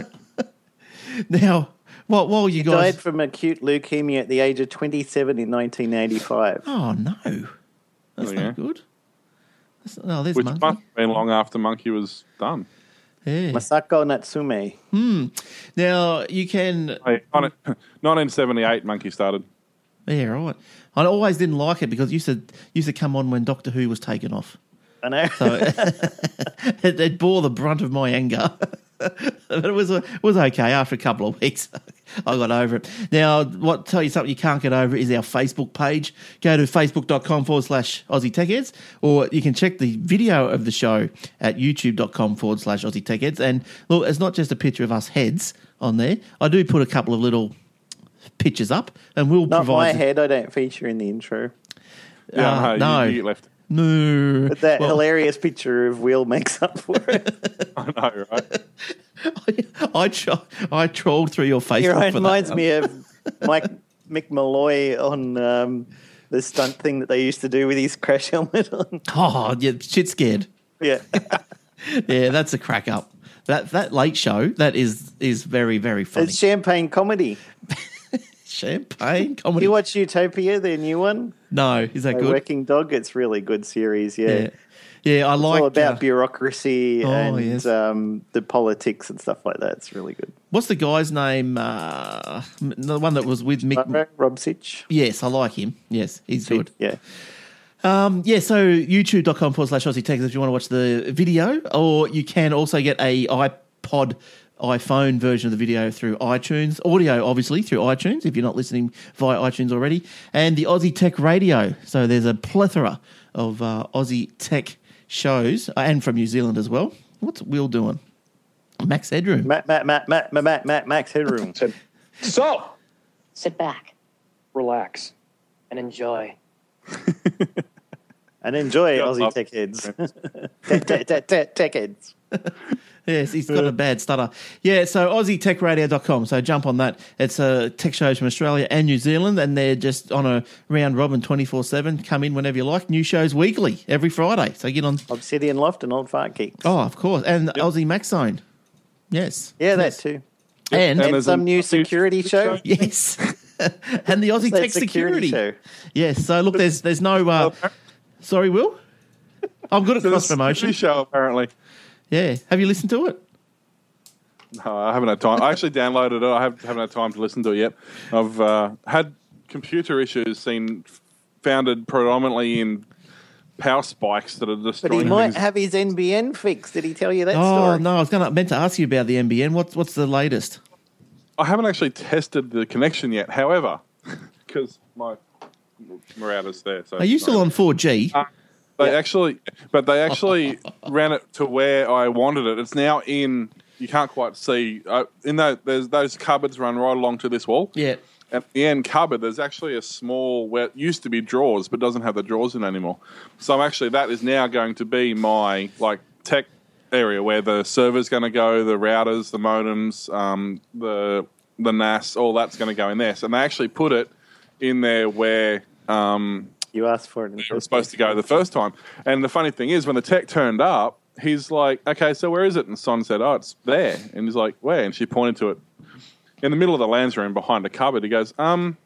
Now, while you guys... Died from acute leukemia at the age of 27 in 1985. Oh, no. That's yeah. not good. There's Which Monkey. must have been long after Monkey was done. Yeah. Masako Natsume. Now, you can... Hey, 1978, Monkey started. Yeah, right. I always didn't like it because it used to come on when Doctor Who was taken off. I know. So it bore the brunt of my anger. But it was okay after a couple of weeks. I got over it. Now, tell you something you can't get over is our Facebook page. Go to facebook.com/Aussie Tech Heads, or you can check the video of the show at youtube.com/Aussie Tech Heads. And look, it's not just a picture of us heads on there. I do put a couple of little pictures up, and we'll Not provide... my head. I don't feature in the intro. Yeah, no. You get left. No. But that hilarious picture of Will makes up for it. I know, right? I trawled through your Facebook. It for reminds that. me of Mick Malloy on the stunt thing that they used to do with his crash helmet on. Oh, yeah, shit scared. Yeah. Yeah, that's a crack up. That late show, that is very, very funny. It's champagne comedy. Champagne Do comedy. you watch Utopia, their new one? No, is that By good? Working Dog. It's really good series, yeah. Yeah, I It's like... all about bureaucracy and yes. the politics and stuff like that. It's really good. what's the guy's name? The one that was with Mick... Rob Sitch. Yes, I like him. Yes, he's good. Yeah. Yeah, so youtube.com/Aussie Tech if you want to watch the video, or you can also get a iPhone version of the video through iTunes, audio obviously through iTunes if you're not listening via iTunes already, and the Aussie Tech Radio. So there's a plethora of Aussie Tech shows, and from New Zealand as well. What's Will doing? Max Headroom. Max Headroom. So, Sit back relax. and enjoy. And enjoy, Yeah, Aussie love- tech heads. Tech heads. Yes, he's got a bad stutter. Yeah, so AussieTechRadio.com. So jump on that. It's tech shows from Australia and New Zealand, and they're just on a round robin 24/7. Come in whenever you like. New shows weekly, every Friday. So get on. Obsidian Loft and Old Fart Geeks. Oh, of course. And Aussie Mac Zone. Yes. Yeah, yes. that too. And, And there's some a new new security show. yes. And the Aussie That Tech Security. show. Yes. So look, there's no. Sorry, Will. I'm good at So cross this promotion. show apparently. Yeah. Have you listened to it? No, I haven't had time. I actually downloaded it. I haven't had time to listen to it yet. I've had computer issues founded predominantly in power spikes that are But destroying he might things. have his NBN fixed. Did he tell you that Oh story? no, I was meant to ask you about the NBN. What's the latest? I haven't actually tested the connection yet. However, because my router's there. So Are you still on 4G? They actually ran it to where I wanted it. It's now in. You can't quite see. There's those cupboards run right along to this wall. Yeah. At the end cupboard, there's actually a small where it used to be drawers, but doesn't have the drawers in anymore. So that is now going to be my tech area where the server's going to go, the routers, the modems, the NAS, all that's going to go in there. So they actually put it in there where. You asked for it. It was supposed to go the first time. And the funny thing is, when the tech turned up, he's like, okay, so where is it? And Son said, oh, it's there. And he's like, where? And she pointed to it in the middle of the lounge room behind a cupboard. He goes,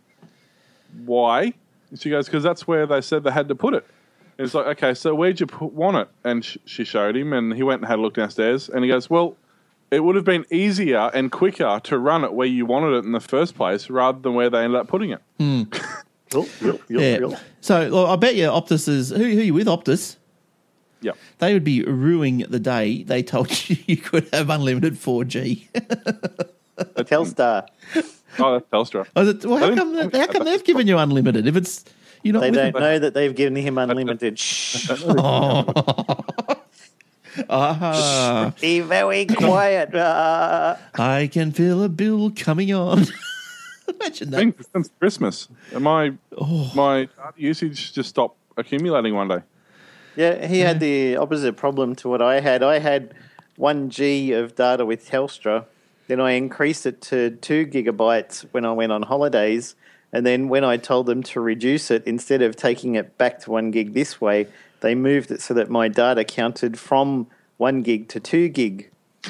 why? And she goes, because that's where they said they had to put it. And he's like, okay, so where'd you want it? And she showed him, and he went and had a look downstairs. And he goes, well, it would have been easier and quicker to run it where you wanted it in the first place rather than where they ended up putting it. Yeah. So well, I bet you Optus is who are you with Optus? Yeah. They would be ruining the day they told you you could have unlimited 4G. Telstar. Oh, that's Telstra. I was like, well, how come they've given you unlimited if it's you're not They with don't them? know that they've given him unlimited. Shh. Be very quiet. I can feel a bill coming on. Imagine that. Since Christmas, and my data usage just stopped accumulating one day. Yeah, he had the opposite problem to what I had. I had 1 G of data with Telstra. Then I increased it to 2 gigabytes when I went on holidays. And then when I told them to reduce it, instead of taking it back to 1 gig this way, they moved it so that my data counted from 1 gig to 2 gig.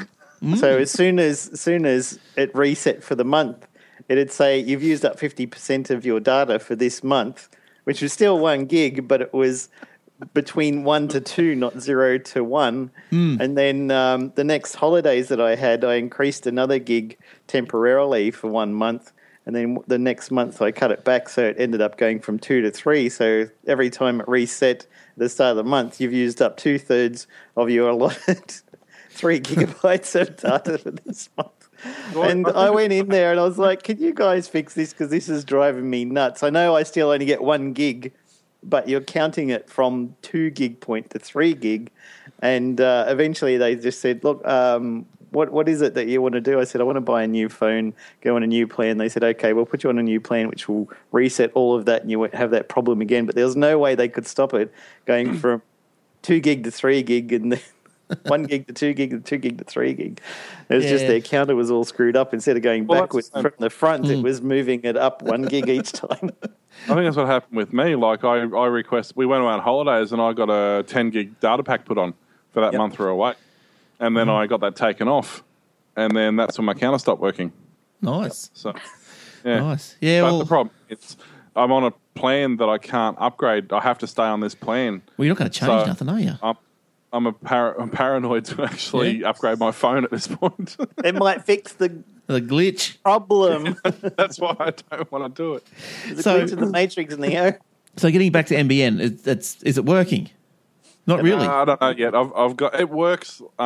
So as soon as it reset for the month, it'd say you've used up 50% of your data for this month, which was still 1 gig, but it was between 1 to 2, not 0 to 1. And then the next holidays that I had, I increased another gig temporarily for 1 month. And then the next month I cut it back, so it ended up going from 2 to 3. So every time it reset at the start of the month, you've used up 2/3 of your allotted 3 gigabytes of data for this month. And I went in there and I was like, can you guys fix this? Because this is driving me nuts. I know I still only get 1 gig, but you're counting it from 2 gig point to 3 gig. And eventually they just said, look, what is it that you want to do? I said, I want to buy a new phone, go on a new plan. They said, okay, we'll put you on a new plan, which will reset all of that and you won't have that problem again. But there was no way they could stop it going from 2 gig to 3 gig and then 1 gig to 2 gig and 2 gig to 3 gig. It was just their counter was all screwed up. Instead of going backwards from the front, it was moving it up 1 gig each time. I think that's what happened with me. Like I we went on holidays and I got a 10 gig data pack put on for that month we were away. And then I got that taken off. And then that's when my counter stopped working. Nice. So, yeah. Nice. Yeah, But well, the problem is I'm on a plan that I can't upgrade. I have to stay on this plan. well, you're not going to change nothing, are you? I'm paranoid to actually upgrade my phone at this point. It might fix the The glitch. problem. That's why I don't want to do it. The So- glitch of the Matrix, Neo. So getting back to NBN, is it working? Not really. I don't know yet. I've got it works, but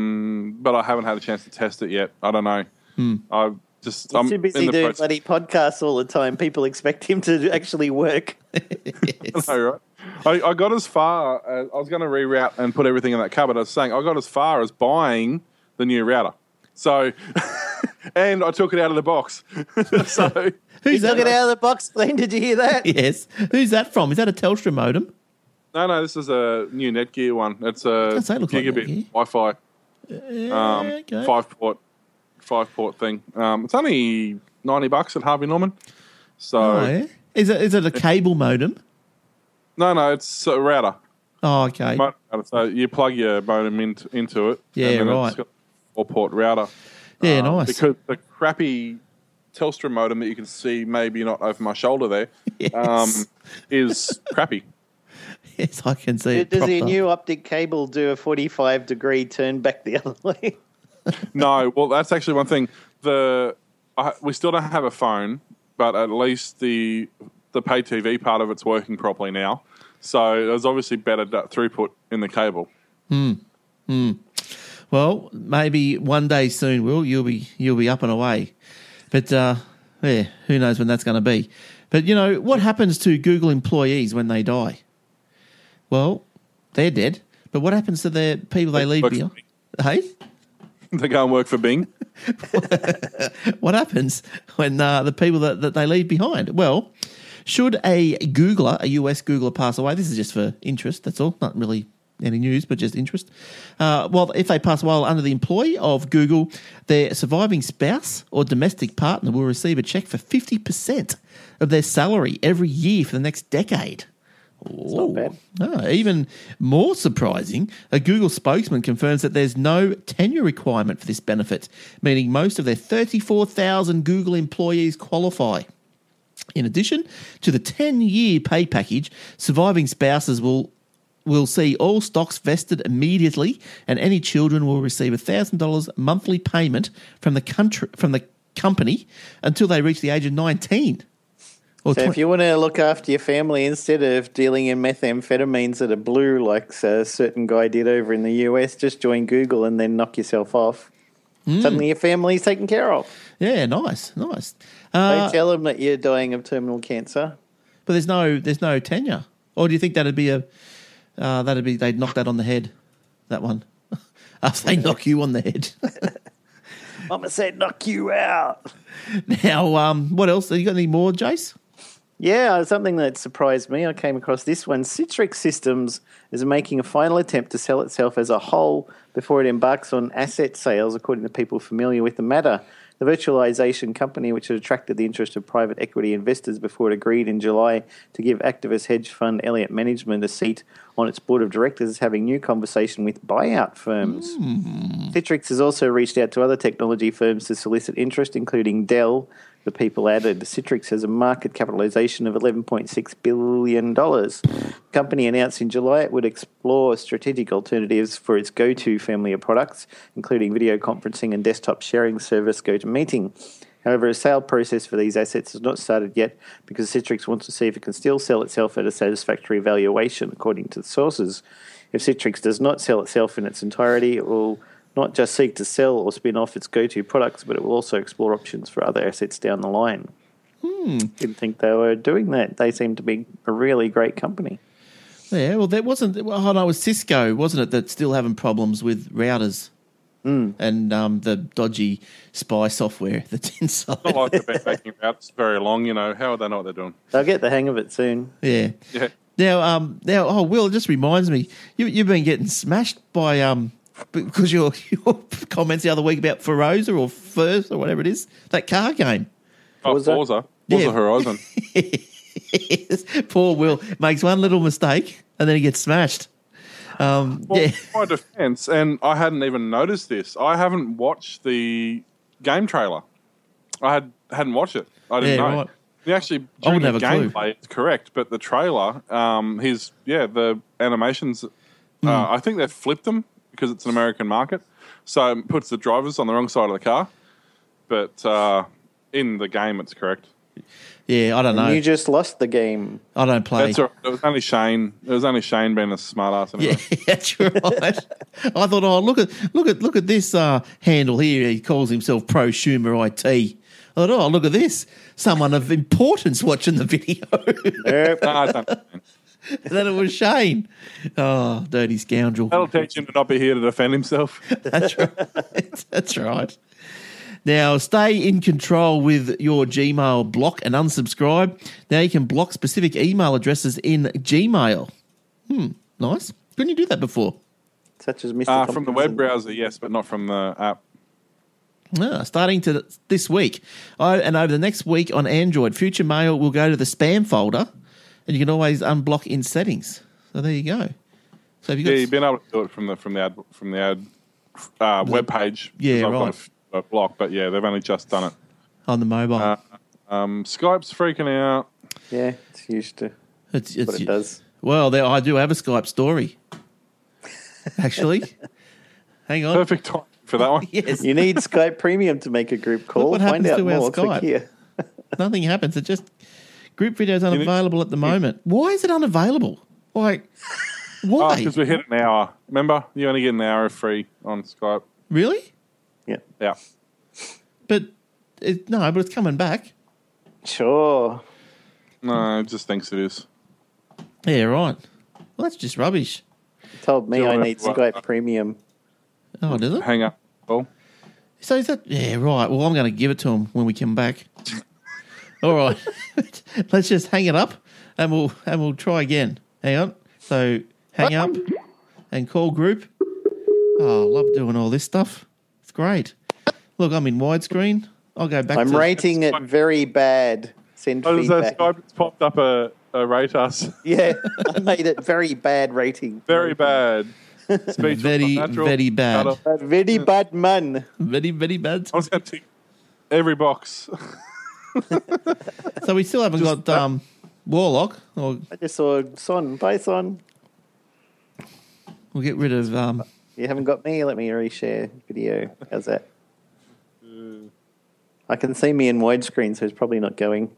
I haven't had a chance to test it yet. I don't know. I'm He's too busy in the doing process. bloody podcasts all the time. People expect him to actually work. Yes. No, right? I got as far as I was going to reroute and put everything in that cupboard. I was saying I got as far as buying the new router. So, and I took it out of the box. So He Who's took that? it out of the box, Glenn. Did you hear that? Yes. Who's that from? Is that a Telstra modem? No, this is a new Netgear one. It's a Does that look like gigabit Netgear? Wi-Fi Okay. five port thing. It's only $90 at Harvey Norman. So Oh, yeah? Is it a cable modem? no, it's a router. Oh, okay. So you plug your modem into it. Yeah, and then right. It's got a 4-port router. Yeah, nice. Because the crappy Telstra modem that you can see maybe not over my shoulder there Yes. is crappy. Yes, I can see it. Does propped your up. new optic cable do a 45-degree turn back the other way? No, well, that's actually one thing. We still don't have a phone, but at least the pay TV part of it's working properly now. So there's obviously better throughput in the cable. Well, maybe one day soon, Will, you'll be up and away. But yeah, who knows when that's going to be. But you know what happens to Google employees when they die? Well, they're dead. But what happens to the people they leave Works behind? for Hey, They go and work for Bing. what happens when the people that they leave behind? Well, should a Googler, a US Googler, pass away? This is just for interest. That's all. Not really any news, but just interest. Well, if they pass away under the employee of Google, their surviving spouse or domestic partner will receive a check for 50% of their salary every year for the next decade. not bad. Even more surprising, a Google spokesman confirms that there's no tenure requirement for this benefit, meaning most of their 34,000 Google employees qualify. In addition to the 10-year pay package, surviving spouses will see all stocks vested immediately, and any children will receive $1,000 monthly payment from the company until they reach the age of 19. Or So if you want to look after your family instead of dealing in methamphetamines that are blue like a certain guy did over in the US, just join Google and then knock yourself off. Suddenly your family's taken care of. yeah, nice. Don't tell them that you're dying of terminal cancer. But there's no tenure. Or do you think they'd knock that on the head, that one, after they knock you on the head? Mama said knock you out. Now, what else? Have you got any more, Jace? Yeah, something that surprised me. I came across this one. Citrix Systems is making a final attempt to sell itself as a whole before it embarks on asset sales, according to people familiar with the matter. The virtualization company, which had attracted the interest of private equity investors before it agreed in July to give activist hedge fund Elliott Management a seat on its board of directors, is having new conversation with buyout firms. Citrix has also reached out to other technology firms to solicit interest, including Dell. The people added, Citrix has a market capitalization of $11.6 billion. The company announced in July it would explore strategic alternatives for its GoTo family of products, including video conferencing and desktop sharing service GoToMeeting. However, a sale process for these assets has not started yet because Citrix wants to see if it can still sell itself at a satisfactory valuation, according to the sources. If Citrix does not sell itself in its entirety, it will not just seek to sell or spin off its GoTo products, but it will also explore options for other assets down the line. Didn't think they were doing that. They seem to be a really great company. Yeah, well, that wasn't. Well, no, it was Cisco, wasn't it? That's still having problems with routers and the dodgy spy software that's inside. Not like they've been making routes very long, you know. How would they know what they're doing? They'll get the hang of it soon. Yeah. Yeah. Now, Will, it just reminds me, you've been getting smashed by because your comments the other week about Forza or First or whatever it is, that car game. Forza? Forza Yeah. Horizon. Poor Will makes one little mistake and then he gets smashed. Well, Yeah. my defence, and I hadn't even noticed this. I haven't watched the game trailer. I hadn't watched it. I didn't Yeah, know. right. He actually I during wouldn't the have a clue. gameplay, it's correct, but the trailer, the animations. I think they've flipped them because it's an American market, so it puts the drivers on the wrong side of the car. But in the game, it's correct. Yeah, I don't know. You just lost the game. I don't play. That's all right. It was only Shane. It was only Shane being a smart ass. Anyway. Yeah, that's right. I thought, oh, look at this handle here. He calls himself Prosumer IT. I thought, oh, look at this. Someone of importance watching the video. Nope. No, I don't. Then it was Shane. Oh, dirty scoundrel. That'll teach him to not be here to defend himself. That's right. That's right. Now, stay in control with your Gmail block and unsubscribe. Now you can block specific email addresses in Gmail. Nice. Couldn't you do that before? Such as Mr. From the web browser, yes, but not from the app. Starting to this week. And over the next week on Android, Future Mail will go to the spam folder, and you can always unblock in settings. So there you go. So if You've been able to do it from the ad web page. Yeah, I've right. got a block, but yeah, they've only just done it. on the mobile. Skype's freaking out. Yeah, it's used to It's what it does. Well, I do have a Skype story. Actually, hang on. Perfect time for that one. Yes, You need Skype Premium to make a group call. what Find happens out to our more. Skype? Click here. nothing happens. It just group video's unavailable at the moment. Why is it unavailable? Like, why? Because we hit an hour. Remember, you only get an hour free on Skype. Really? Yeah, Yeah. But but it's coming back. sure. No, it just thinks it is. Yeah, right. Well, that's just rubbish. Told me Do you I wanna- need Skype Premium. Oh, does it? Hang up. Oh, So is that? Yeah, right. Well, I'm going to give it to him when we come back. All right. Let's just hang it up, and we'll try again. Hang on. So hang up and call group. Oh, I love doing all this stuff. It's great. Look, I'm in widescreen. I'll go back. I'm to rating it very bad. Send what is that? feedback. Skype popped up a rate us. Yeah, I made it very bad rating. Very bad. Speech Very, was unnatural. very bad. Cut off. A very bad man. Very, very bad. I was going to tick every box. So we still haven't got Warlock. Or I just saw Son. Bye, Son. we'll get rid of. You haven't got me. Let me reshare video. How's that? I can see me in widescreen, so it's probably not going.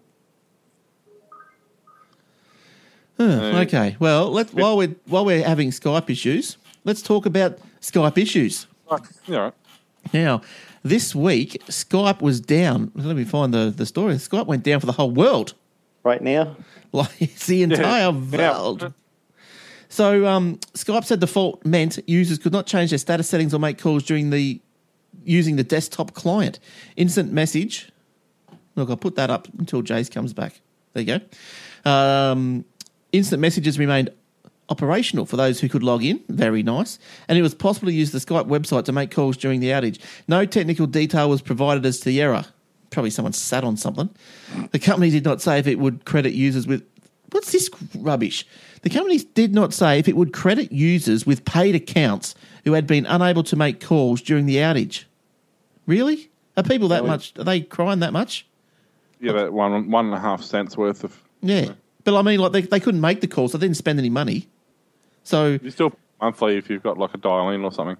Okay. Well, while we're having Skype issues, let's talk about Skype issues. Yeah, right. Now, this week Skype was down. Let me find the story. Skype went down for the whole world. Right now, Like it's the entire world. So Skype said default meant users could not change their status settings or make calls using the desktop client. Instant message. Look, I'll put that up until Jace comes back. There you go. Instant messages remained operational for those who could log in. Very nice. And it was possible to use the Skype website to make calls during the outage. No technical detail was provided as to the error. Probably someone sat on something. The company did not say if it would credit users with... What's this rubbish? The company did not say if it would credit users with paid accounts who had been unable to make calls during the outage. Really? Are people that much... Are they crying that much? Yeah, that 1.5 cents worth of. Yeah. But I mean, like they couldn't make the calls. So they didn't spend any money. So... You still monthly if you've got like a dial in or something.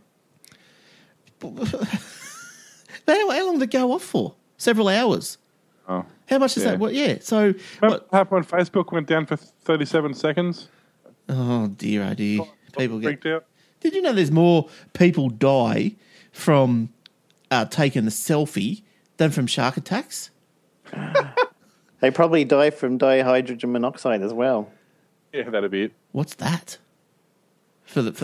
How long did it go off for? Several hours. Oh. How much is Yeah. that? Well, yeah. So... Remember what happened when Facebook went down for 37 seconds? Oh, dear, oh, dear. People get... Freaked out. Did you know there's more people die from taking the selfie than from shark attacks? they probably die from dihydrogen monoxide as well. Yeah, that'd be it. What's that? For the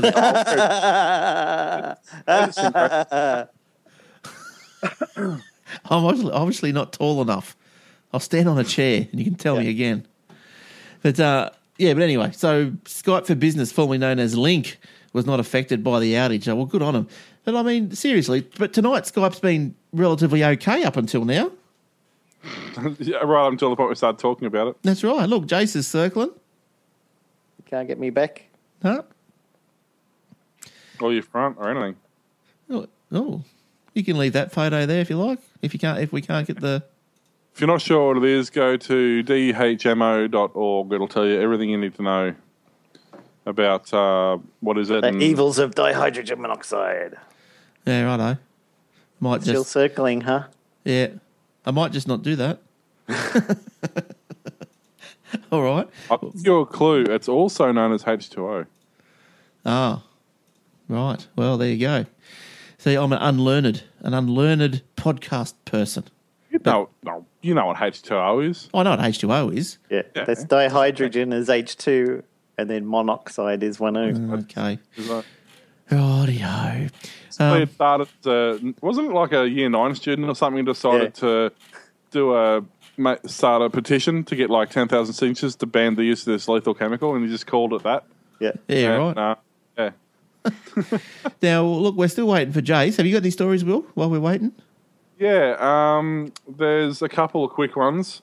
I'm obviously not tall enough. I'll stand on a chair and you can tell me again. But but anyway, so Skype for Business, formerly known as Link, was not affected by the outage. Well, good on them. But I mean, seriously, but tonight Skype's been relatively okay up until now. Yeah, right until the point we started talking about it. That's right. Look, Jace is circling. You can't get me back. Huh? Or your front or anything. Oh, you can leave that photo there if you like. If we can't get the... If you're not sure what it is, go to dhmo.org. It'll tell you everything you need to know about what is it. The evils of dihydrogen monoxide. Yeah, righto. Might Still just... circling, huh? Yeah. I might just not do that. All right. I'll give you a clue. It's also known as H2O. Ah, right. Well, there you go. See, I'm an unlearned podcast person. You know what H2O is. I know what H2O is. Yeah. Yeah. That's dihydrogen is H2, and then monoxide is 1O. Okay. Is that- Rightio. it started. Wasn't it like a year 9 student or something decided to start a petition to get like 10,000 signatures to ban the use of this lethal chemical, and he just called it that. Yeah. Yeah, right. Yeah. Now, look, we're still waiting for Jace. Have you got any stories, Will, while we're waiting? Yeah, there's a couple of quick ones.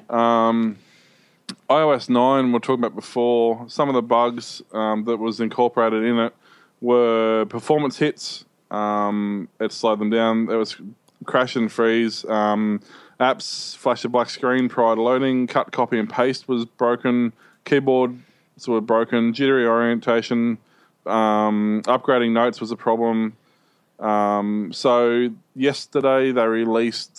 iOS 9, we're talking about before, some of the bugs that was incorporated in it were performance hits. It slowed them down. It was crash and freeze. Apps flash a black screen prior to loading. Cut, copy, and paste was broken. Keyboards were broken. Jittery orientation. Upgrading notes was a problem. So yesterday they released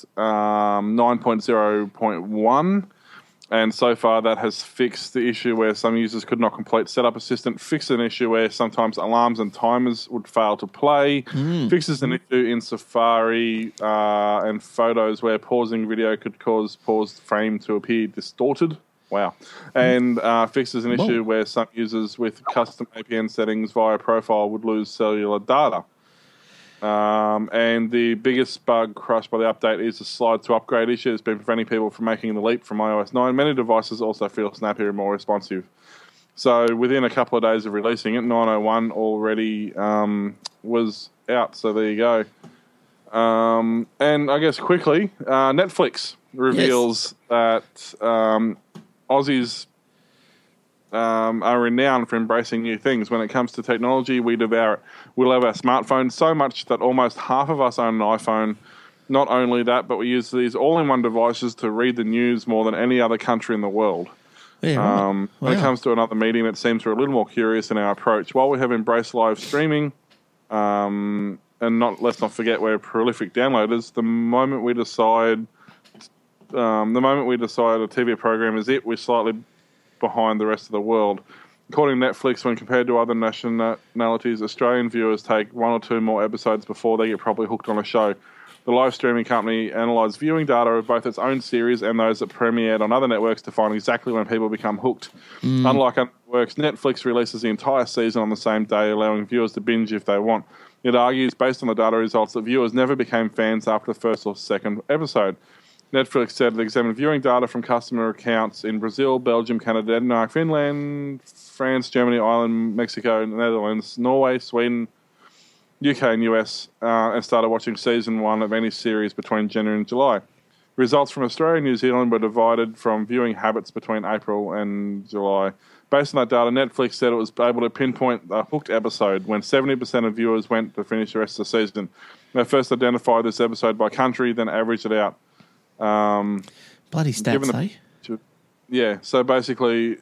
9.0.1, and so far that has fixed the issue where some users could not complete Setup Assistant, fixed an issue where sometimes alarms and timers would fail to play, fixes an issue in Safari and Photos where pausing video could cause paused frame to appear distorted. Wow. And fixes an issue where some users with custom APN settings via profile would lose cellular data. And the biggest bug crushed by the update is the slide to upgrade issue. It's been preventing people from making the leap from iOS 9. Many devices also feel snappier and more responsive. So within a couple of days of releasing it, 9.01 already was out. So there you go. And I guess quickly, Netflix reveals that Aussies are renowned for embracing new things. When it comes to technology, we devour it. We love our smartphones so much that almost half of us own an iPhone. Not only that, but we use these all-in-one devices to read the news more than any other country in the world. Yeah, right. When it comes to another medium, it seems we're a little more curious in our approach. While we have embraced live streaming, and let's not forget we're prolific downloaders, the moment we decide a TV program is it, we're slightly behind the rest of the world. According to Netflix, when compared to other nationalities, Australian viewers take one or two more episodes before they get properly hooked on a show. The live streaming company analysed viewing data of both its own series and those that premiered on other networks to find exactly when people become hooked. Unlike other networks, Netflix releases the entire season on the same day, allowing viewers to binge if they want. It argues, based on the data results, that viewers never became fans after the first or second episode. Netflix said it examined viewing data from customer accounts in Brazil, Belgium, Canada, Denmark, Finland, France, Germany, Ireland, Mexico, Netherlands, Norway, Sweden, UK and US, and started watching season 1 of any series between January and July. Results from Australia and New Zealand were divided from viewing habits between April and July. Based on that data, Netflix said it was able to pinpoint a hooked episode when 70% of viewers went to finish the rest of the season. They first identified this episode by country, then averaged it out. Bloody stats, eh? Yeah, so basically,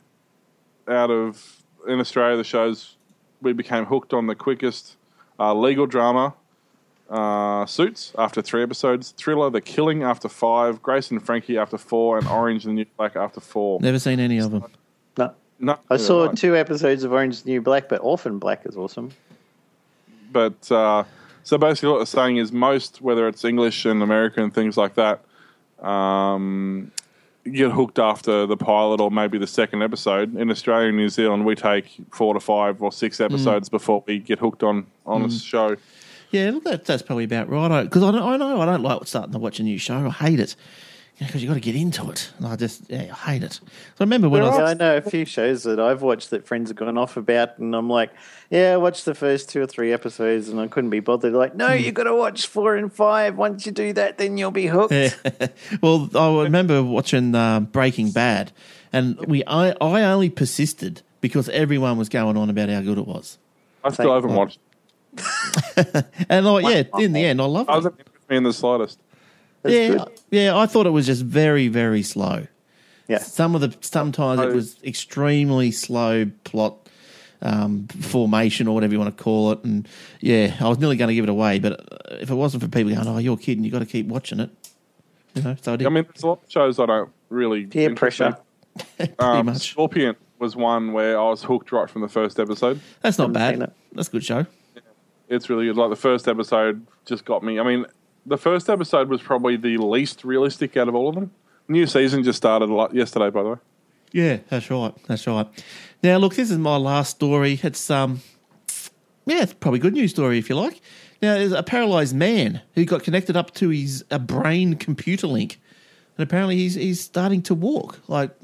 in Australia, the shows, we became hooked on the quickest legal drama, Suits after 3 episodes, Thriller, The Killing after 5, Grace and Frankie after 4, and Orange and the New Black after 4. Never seen any of them. No. I saw 2 episodes of Orange is the New Black, but Orphan Black is awesome. But, so basically what they're saying is most, whether it's English and American and things like that, you get hooked after the pilot or maybe the second episode. In Australia and New Zealand, we take 4 to 5 or 6 episodes before we get hooked on a show. Yeah, look, that's probably about right. Because I know I don't like starting to watch a new show. I hate it. Because you've got to get into it. And I hate it. So I remember when I know a few shows that I've watched that friends have gone off about, and I'm like, yeah, I watched the first 2 or 3 episodes, and I couldn't be bothered. Like, no, you've got to watch 4 and 5. Once you do that, then you'll be hooked. Well, I remember watching Breaking Bad, and I only persisted because everyone was going on about how good it was. I still haven't watched. And in the end, I loved it. I wasn't interested in the slightest. Yeah, I thought it was just very, very slow. Yeah. Sometimes it was extremely slow plot formation or whatever you want to call it, and yeah, I was nearly going to give it away, but if it wasn't for people going, "Oh, you're kidding, you got to keep watching it," so I did. I mean, there's a lot of shows I don't really peer pressure. Pretty much. Scorpion was one where I was hooked right from the first episode. That's not bad. That's a good show. It's really good. Like the first episode just got me. I mean, the first episode was probably the least realistic out of all of them. New season just started yesterday, by the way. Yeah, that's right. Now, look, this is my last story. It's it's probably a good news story if you like. Now, there's a paralysed man who got connected up to a brain computer link, and apparently he's starting to walk. Like not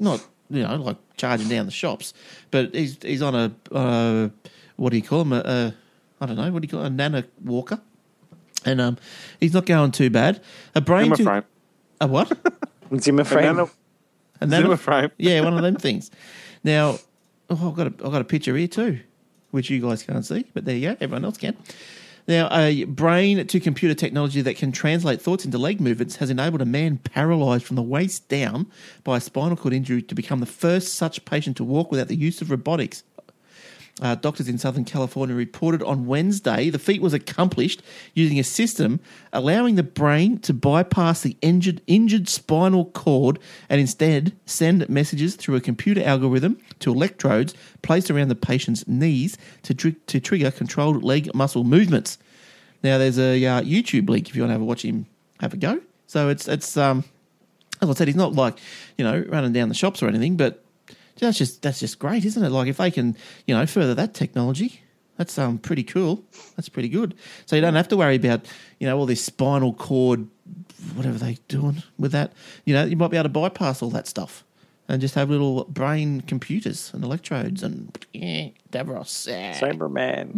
like charging down the shops, but he's on a what do you call him? I don't know, what do you call it? A nano walker, and he's not going too bad. A brain Zimmer frame. a what? Zimmer frame. A nano Zimmer frame. Yeah, one of them things. Now, I've got a picture here too, which you guys can't see, but there you go. Everyone else can. Now, a brain-to-computer technology that can translate thoughts into leg movements has enabled a man paralysed from the waist down by a spinal cord injury to become the first such patient to walk without the use of robotics. Doctors in Southern California reported on Wednesday the feat was accomplished using a system allowing the brain to bypass the injured spinal cord and instead send messages through a computer algorithm to electrodes placed around the patient's knees to trigger controlled leg muscle movements. Now, there's a YouTube link if you want to have a watch him have a go. So it's as I said, he's not like running down the shops or anything, but that's just great, isn't it? Like if they can, further that technology, that's pretty cool. That's pretty good. So you don't have to worry about, all this spinal cord, whatever they're doing with that. You might be able to bypass all that stuff and just have little brain computers and electrodes and Davros. Cyberman.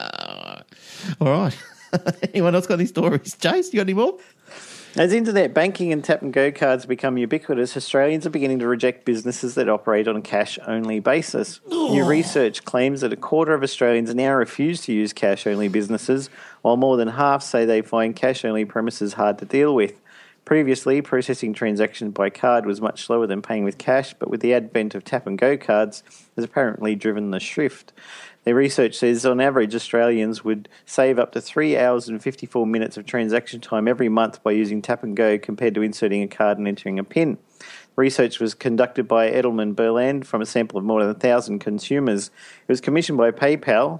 All right. Anyone else got any stories? Chase, you got any more? As internet banking and tap-and-go cards become ubiquitous, Australians are beginning to reject businesses that operate on a cash-only basis. New research claims that a quarter of Australians now refuse to use cash-only businesses, while more than half say they find cash-only premises hard to deal with. Previously, processing transactions by card was much slower than paying with cash, but with the advent of tap-and-go cards, has apparently driven the shift. The research says on average Australians would save up to 3 hours and 54 minutes of transaction time every month by using Tap and Go compared to inserting a card and entering a PIN. Research was conducted by Edelman Berland from a sample of more than 1,000 consumers. It was commissioned by PayPal.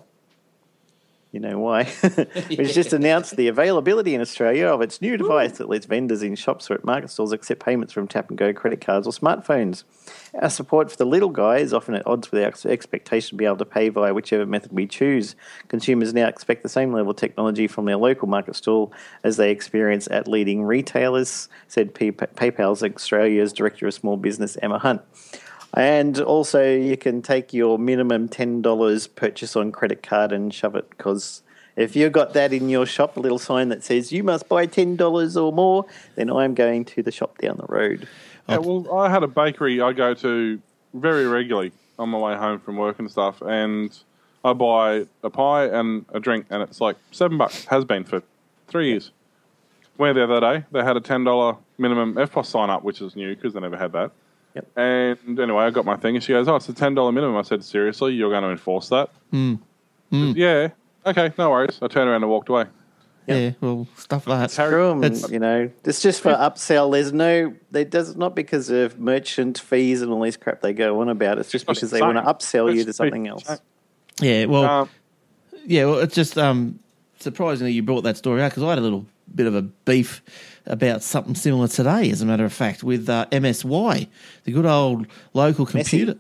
You know why. Which just announced the availability in Australia of its new device that lets vendors in shops or at market stalls accept payments from Tap and Go credit cards or smartphones. Our support for the little guy is often at odds with our expectation to be able to pay via whichever method we choose. Consumers now expect the same level of technology from their local market stall as they experience at leading retailers, said PayPal's Australia's Director of Small Business, Emma Hunt. And also, you can take your minimum $10 purchase on credit card and shove it, because if you've got that in your shop, a little sign that says you must buy $10 or more, then I'm going to the shop down the road. Yeah, well, I had a bakery I go to very regularly on my way home from work and stuff, and I buy a pie and a drink, and it's like $7. Has been for 3 years. Where the other day, they had a $10 minimum EFTPOS sign up, which is new because they never had that. Yep. And anyway, I got my thing, and she goes, it's a $10 minimum. I said, seriously, you're going to enforce that? Yeah, okay, no worries. I turned around and walked away. Yeah, well, stuff like that. Screw 'em, it's just for upsell. There's not because of merchant fees and all this crap they go on about. It's just because they want to upsell you to something else. Yeah, well, it's just surprisingly you brought that story out, because I had a little bit of a beef about something similar today, as a matter of fact, with MSY, the good old local computer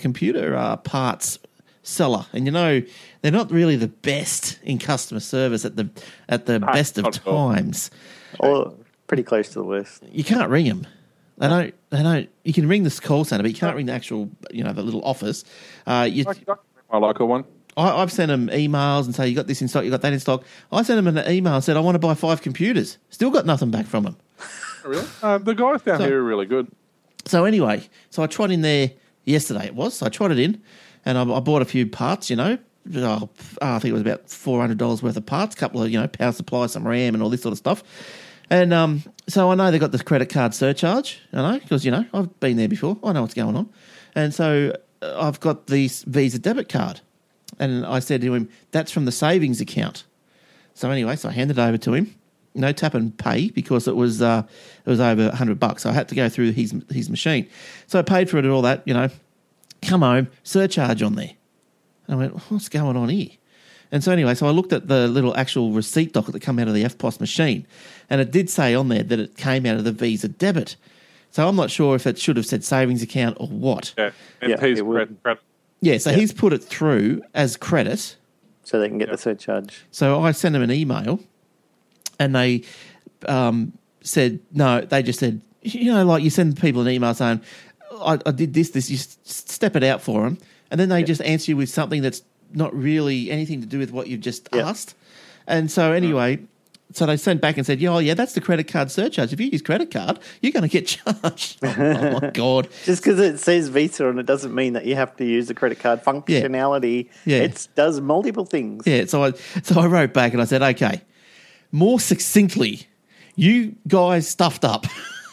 parts seller. And they're not really the best in customer service at the best of times. Or pretty close to the worst. You can't ring them. They don't. You can ring this call center, but you can't ring the actual, the little office. I like one. I've sent them emails and say, you got this in stock, you got that in stock. I sent them an email and said, I want to buy 5 computers. Still got nothing back from them. Really? The guys down here are really good. So anyway, I tried in there yesterday, it was. So I tried it in, and I bought a few parts, I think it was about $400 worth of parts, a couple of, power supply, some RAM and all this sort of stuff. And so I know they got this credit card surcharge, because, I've been there before. I know what's going on. And so I've got this Visa debit card. And I said to him, that's from the savings account. So anyway, I handed it over to him. No tap and pay, because it was over $100. So I had to go through his machine. So I paid for it and all that, Come home, surcharge on there. And I went, what's going on here? And so anyway, I looked at the little actual receipt docket that come out of the EFTPOS machine, and it did say on there that it came out of the Visa debit. So I'm not sure if it should have said savings account or what. Yeah, credit. Yeah, so he's put it through as credit. So they can get the surcharge. So I sent him an email, and they said, no, they just said, like you send people an email saying, I did this. You step it out for them, and then they just answer you with something that's not really anything to do with what you've just asked. And so anyway, so they sent back and said, yeah, that's the credit card surcharge. If you use credit card, you're going to get charged. Oh, my God. Just because it says Visa on it doesn't mean that you have to use the credit card functionality. Yeah. It does multiple things. Yeah, so I wrote back and I said, okay, more succinctly, you guys stuffed up.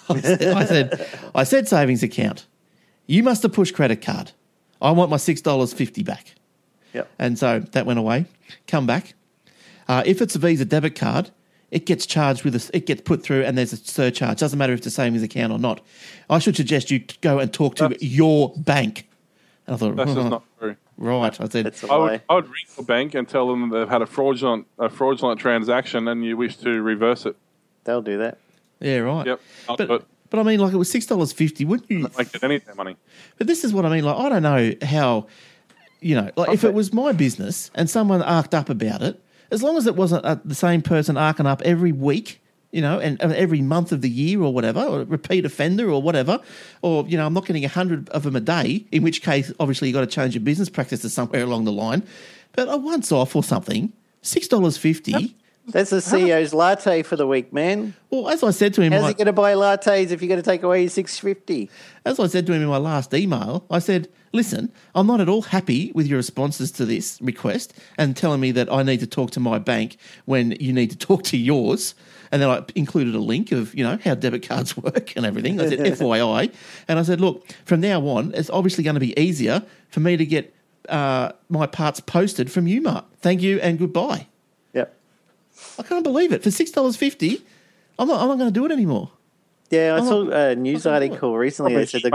I said savings account. You must have pushed credit card. I want my $6.50 back. Yep. And so that went away. Come back. If it's a Visa debit card, it gets charged it gets put through and there's a surcharge. Doesn't matter if it's a savings account or not. I should suggest you go and talk to your bank. And I thought, That's just not true. right. I said, That's a I lie. would ring the bank and tell them they've had a fraudulent transaction and you wish to reverse it. They'll do that. yeah, right. Yep. I'll do it. But I mean, like, it was $6.50, wouldn't you? They don't get any of their money. But this is what I mean. Like, I don't know how, like if it was my business and someone arced up about it, as long as it wasn't the same person arcing up every week, and every month of the year or whatever, or repeat offender or whatever, or, I'm not getting 100 of them a day, in which case, obviously, you've got to change your business practices somewhere along the line. But a once off or something, $6.50. That's the CEO's latte for the week, man. Well, as I said to him, How's he going to buy lattes if you're going to take away your $6.50? as I said to him in my last email, I said, listen, I'm not at all happy with your responses to this request and telling me that I need to talk to my bank when you need to talk to yours. And then I included a link of, how debit cards work and everything. I said, FYI. And I said, look, from now on, it's obviously going to be easier for me to get my parts posted from UMart. Thank you and goodbye. Yep. I can't believe it. For $6.50, I'm not going to do it anymore. Yeah, I saw a news article recently that said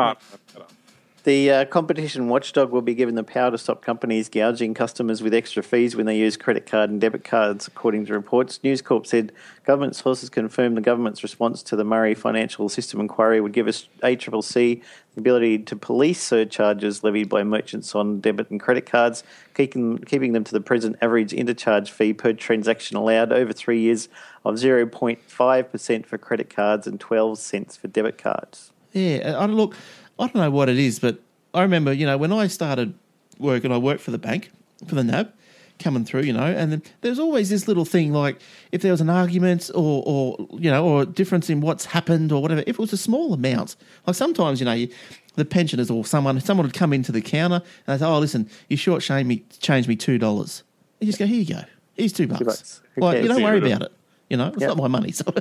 the competition watchdog will be given the power to stop companies gouging customers with extra fees when they use credit card and debit cards, according to reports. News Corp said government sources confirmed the government's response to the Murray Financial System inquiry would give us ACCC the ability to police surcharges levied by merchants on debit and credit cards, keeping them to the present average interchange fee per transaction allowed over 3 years of 0.5% for credit cards and 12 cents for debit cards. Yeah, I don't know what it is, but I remember, when I started work and I worked for the bank, for the NAB, coming through, and then there's always this little thing like if there was an argument or a difference in what's happened or whatever, if it was a small amount, like sometimes, the pensioners or someone would come into the counter and they say, oh, listen, you changed me $2. You just go, here you go. Here's $2. Who Like, you cares? don't worry about it. It's not my money. So,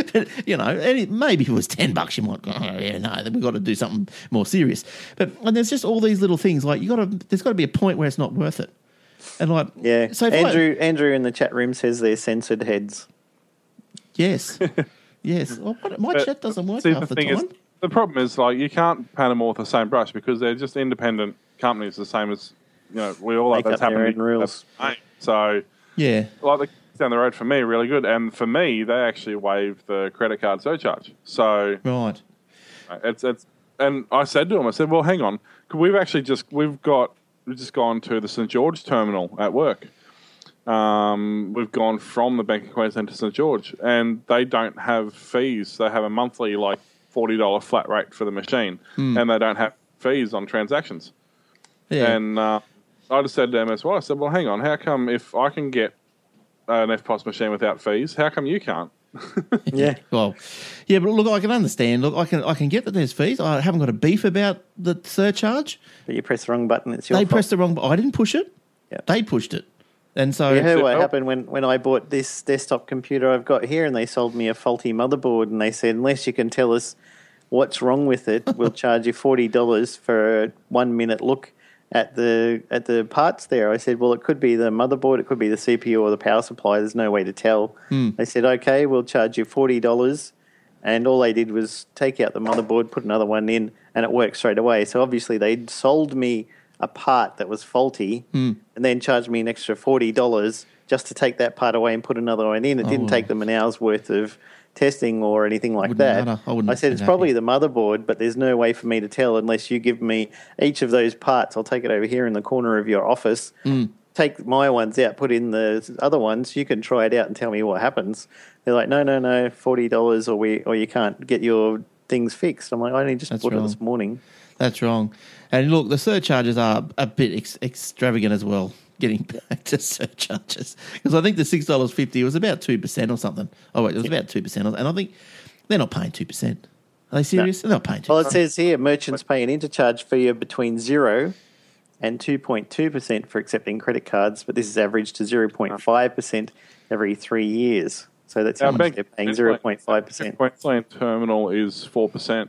maybe if it was $10, you might go, oh, yeah, no, then we've got to do something more serious. And there's just all these little things. Like, there's got to be a point where it's not worth it. And like, Yeah. so Andrew in the chat room says they're censored heads. yes, yes. Well, my chat doesn't work See, half the time. The problem is, like, you can't paint them all with the same brush because they're just independent companies, the same as, we all Make like that's up their happening. own rules. So, Yeah. like, the down the road for me, really good. And for me, they actually waived the credit card surcharge. So, Right. it's and I said to him, well, hang on, we've just gone to the St George terminal at work. We've gone from the Bank of Queensland to St George, and they don't have fees. They have a monthly $40 flat rate for the machine, and they don't have fees on transactions. Yeah. And I just said to them as well, I said, well, hang on, how come if I can get an FPOS machine without fees, how come you can't? Yeah. Well, yeah, but look, I can understand. Look, I can get that there's fees. I haven't got a beef about the surcharge. But you press the wrong button, it's your They fault. pressed the wrong button. I didn't push it. Yeah. They pushed it. And so You heard what Oh. happened when I bought this desktop computer I've got here and they sold me a faulty motherboard and they said, unless you can tell us what's wrong with it, we'll charge you $40 for a 1 minute look at the parts there. I said, well, it could be the motherboard, it could be the CPU or the power supply. There's no way to tell. They said, okay, we'll charge you $40. And all they did was take out the motherboard, put another one in, and it worked straight away. So obviously they'd sold me a part that was faulty and then charged me an extra $40 just to take that part away and put another one in. It didn't take them an hour's worth of testing or anything like Wouldn't that. matter. I wouldn't I said, be it's happy. probably the motherboard, but there's no way for me to tell unless you give me each of those parts. I'll take it over here in the corner of your office, take my ones out, put in the other ones. You can try it out and tell me what happens. They're like, no, $40 or you can't get your things fixed. I'm like, I only just That's bought it wrong. this morning. That's wrong. And look, the surcharges are a bit extravagant as well. Getting back to surcharges, because I think the $6.50 was about 2% or something. Oh wait, it was about 2%, and I think they're not paying 2%. Are they serious? They're not paying 2%. Well, it says here merchants pay an interchange fee of between 0 and 2.2% for accepting credit cards, but this is averaged to 0.5% every 3 years. So that's how much they're paying, 0.5%. Queensland terminal is 4%.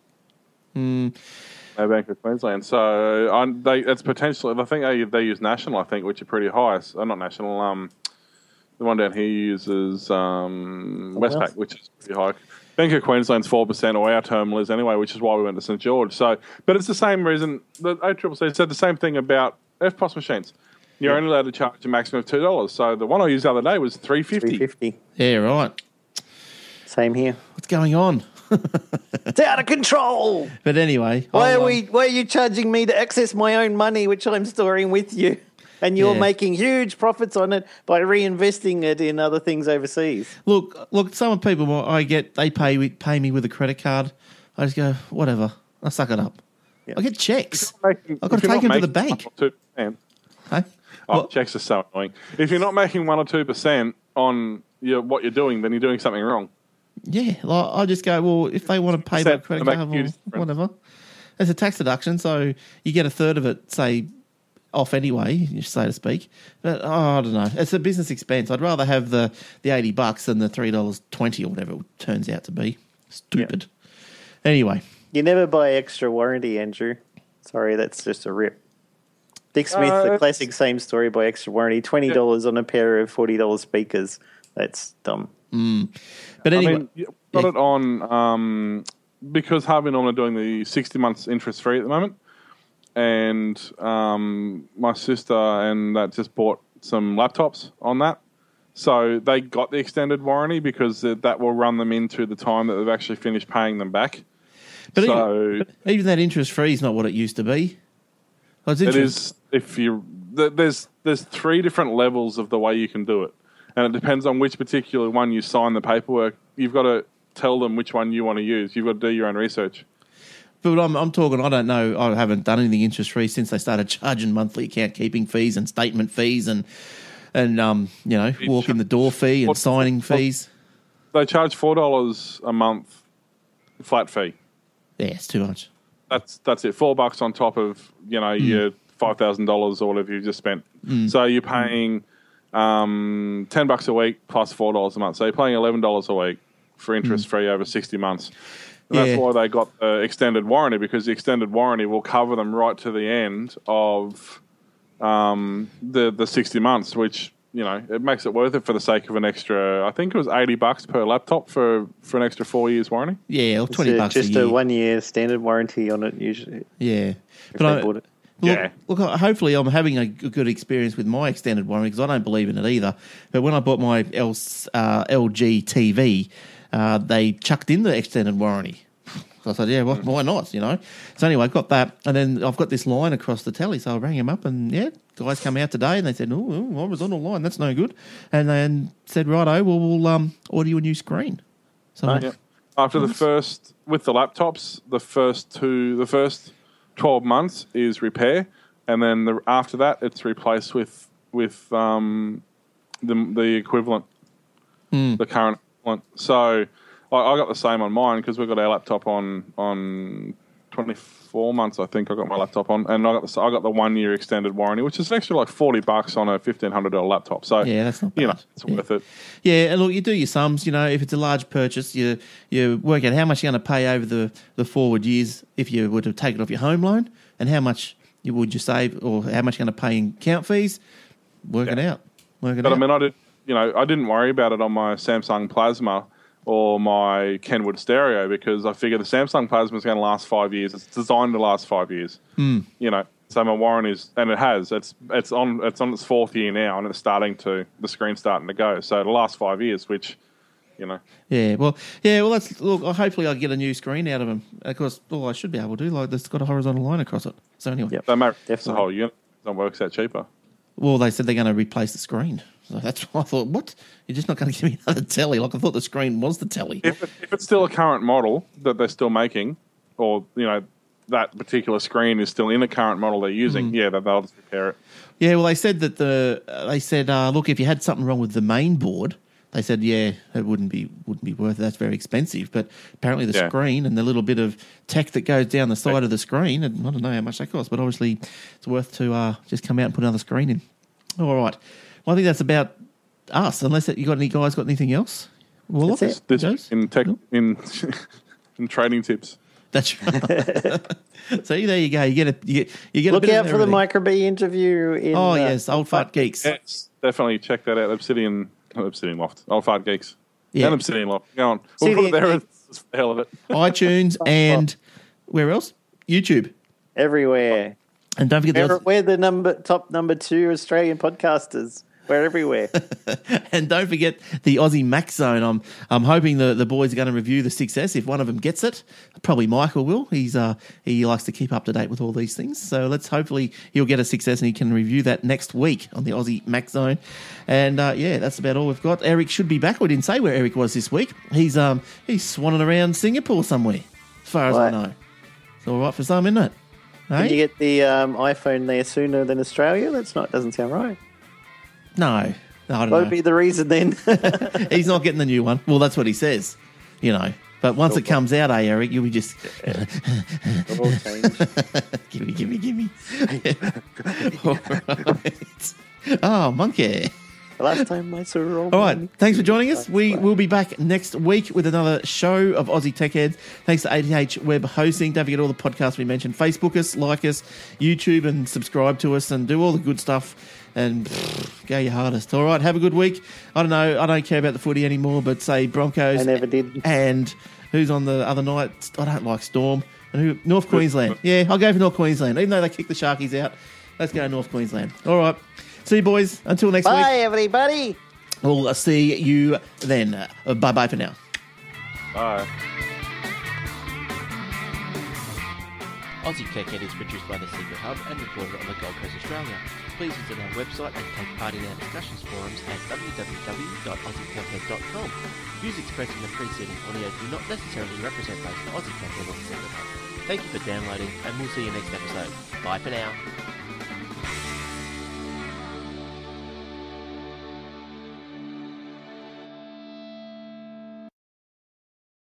No, Bank of Queensland. So it's potentially. I think they use National. I think, which are pretty high. Not National. The one down here uses Westpac, which is pretty high. Bank of Queensland's 4%, or our terminal is anyway, which is why we went to St George. So, but it's the same reason. The ACCC said the same thing about EFTPOS machines. You're only allowed to charge a maximum of $2. So the one I used the other day was $3.50. $3.50. Yeah, right. Same here. What's going on? It's out of control. But anyway, why are you charging me to access my own money, which I'm storing with you, and you're making huge profits on it by reinvesting it in other things overseas? Look. Some people they pay me with a credit card. I just go whatever. I suck it up. I get checks. I've got to take them to the bank. Hey? Checks are so annoying. If you're not making 1 or 2% on what you're doing, then you're doing something wrong. Yeah, I just go, well, if they want to pay that credit card, well, whatever. It's a tax deduction, so you get a third of it, say, off anyway, so to speak. But, I don't know. It's a business expense. I'd rather have the $80 than the $3.20 or whatever it turns out to be. Stupid. Yeah. Anyway. You never buy extra warranty, Andrew. Sorry, that's just a rip. Dick Smith, the classic same story, buy extra warranty. $20 on a pair of $40 speakers. That's dumb. But anyway, I mean, got it on because Harvey and I are doing the 60 months interest free at the moment, and my sister and that just bought some laptops on that, so they got the extended warranty because that will run them into the time that they've actually finished paying them back. But even that interest free is not what it used to be. It is if you there's 3 different levels of the way you can do it. And it depends on which particular one you sign the paperwork. You've got to tell them which one you want to use. You've got to do your own research. But I'm talking, I don't know, I haven't done anything interest-free since they started charging monthly account keeping fees and statement fees and walk in the door fee and signing fees. They charge $4 a month flat fee. Yeah, it's too much. That's it. $4 on top of, your $5,000 or whatever you just spent. So you're paying $10 a week plus $4 a month. So you're paying $11 a week for interest free over 60 months. And that's why they got the extended warranty, because the extended warranty will cover them right to the end of the 60 months, which, it makes it worth it for the sake of an extra, I think it was $80 per laptop for an extra 4 years warranty. Yeah, or $20 a year. Just a 1 year standard warranty on it usually. Yeah. But bought it. Look, hopefully I'm having a good experience with my extended warranty, because I don't believe in it either. But when I bought my LG TV, they chucked in the extended warranty. So I said, yeah, well, why not, So anyway, I got that. And then I've got this line across the telly. So I rang him up and, guys come out today and they said, oh, I was on the line. That's no good. And then said, righto, well, we'll order you a new screen. So after the first, with the laptops, the first 12 months is repair, and then after that it's replaced with the equivalent, the current equivalent. So I got the same on mine because we've got our laptop on 24 months. I think I got my laptop on, and I got the 1 year extended warranty, which is actually like $40 on a $1,500 laptop. So that's not bad. It's worth it. Yeah, and look, you do your sums. If it's a large purchase, you work out how much you're going to pay over the forward years if you were to take it off your home loan, and how much would you save, or how much you're going to pay in account fees. Work it out. I mean, I didn't worry about it on my Samsung Plasma or my Kenwood stereo, because I figure the Samsung Plasma is going to last 5 years. It's designed to last 5 years. So my warranty is, and it has. It's on its 4th year now, and it's the screen's starting to go. So it'll last 5 years, which, Yeah, well, that's, look, hopefully I'll get a new screen out of them. Of course, I should be able to. Like, it's got a horizontal line across it. So anyway. They may replace the whole unit. It works out cheaper. Well, they said they're going to replace the screen. So that's why I thought, what? You're just not going to give me another telly? Like, I thought the screen was the telly. If it's still a current model that they're still making, or, that particular screen is still in the current model they're using, they'll just repair it. Yeah, well, they said that look, if you had something wrong with the main board, they said, it wouldn't be worth it. That's very expensive. But apparently the screen and the little bit of tech that goes down the side of the screen, and I don't know how much that costs, but obviously it's worth to just come out and put another screen in. All right. Well, I think that's about us, unless you got any guys got anything else? Well, That's it. This in tech in trading tips. That's right. See, there you go. You get Look a bit out of for the everything. Micro B interview. In, Yes, Old Fart Geeks. Yes, definitely check that out. Obsidian Loft. Old Fart Geeks. Yeah. And Obsidian Loft. Go on. We'll put it there for the hell of it. iTunes and where else? YouTube. everywhere. And don't forget We're the top number 2 Australian podcasters. We're everywhere. and don't forget the Aussie Max Zone. I'm hoping the boys are going to review the 6S. If one of them gets it, probably Michael will. He likes to keep up to date with all these things. So hopefully he'll get a 6S and he can review that next week on the Aussie Max Zone. And that's about all we've got. Eric should be back. We didn't say where Eric was this week. He's swanning around Singapore somewhere, as far as I know. It's all right for some, isn't it? Can you get the iPhone there sooner than Australia? Doesn't sound right. No, I don't What would know. be the reason then? He's not getting the new one. Well, that's what he says, But once it comes out, Eric, you'll be just It all changed. give me. All right. Oh, monkey. The last time I saw her All right, thanks for joining us. We will be back next week with another show of Aussie Tech Heads. Thanks to ATH Web Hosting. Don't forget all the podcasts we mentioned. Facebook us, like us, YouTube, and subscribe to us, and do all the good stuff. And go your hardest. All right, have a good week. I don't know. I don't care about the footy anymore, but say Broncos. I never did. And who's on the other night? I don't like Storm. And North Queensland. Yeah, I'll go for North Queensland. Even though they kicked the Sharkies out, let's go North Queensland. All right. See you, boys. Until next week. Bye, everybody. We'll see you then. Bye-bye for now. Bye. Aussie Tech Head is produced by The Secret Hub and recorded on the Gold Coast, Australia. Please visit our website and take part in our discussions forums at www.aussietechhead.com. Views expressed in the preceding audio do not necessarily represent those of Aussie Tech Head or The Secret Hub. Thank you for downloading, and we'll see you next episode. Bye for now.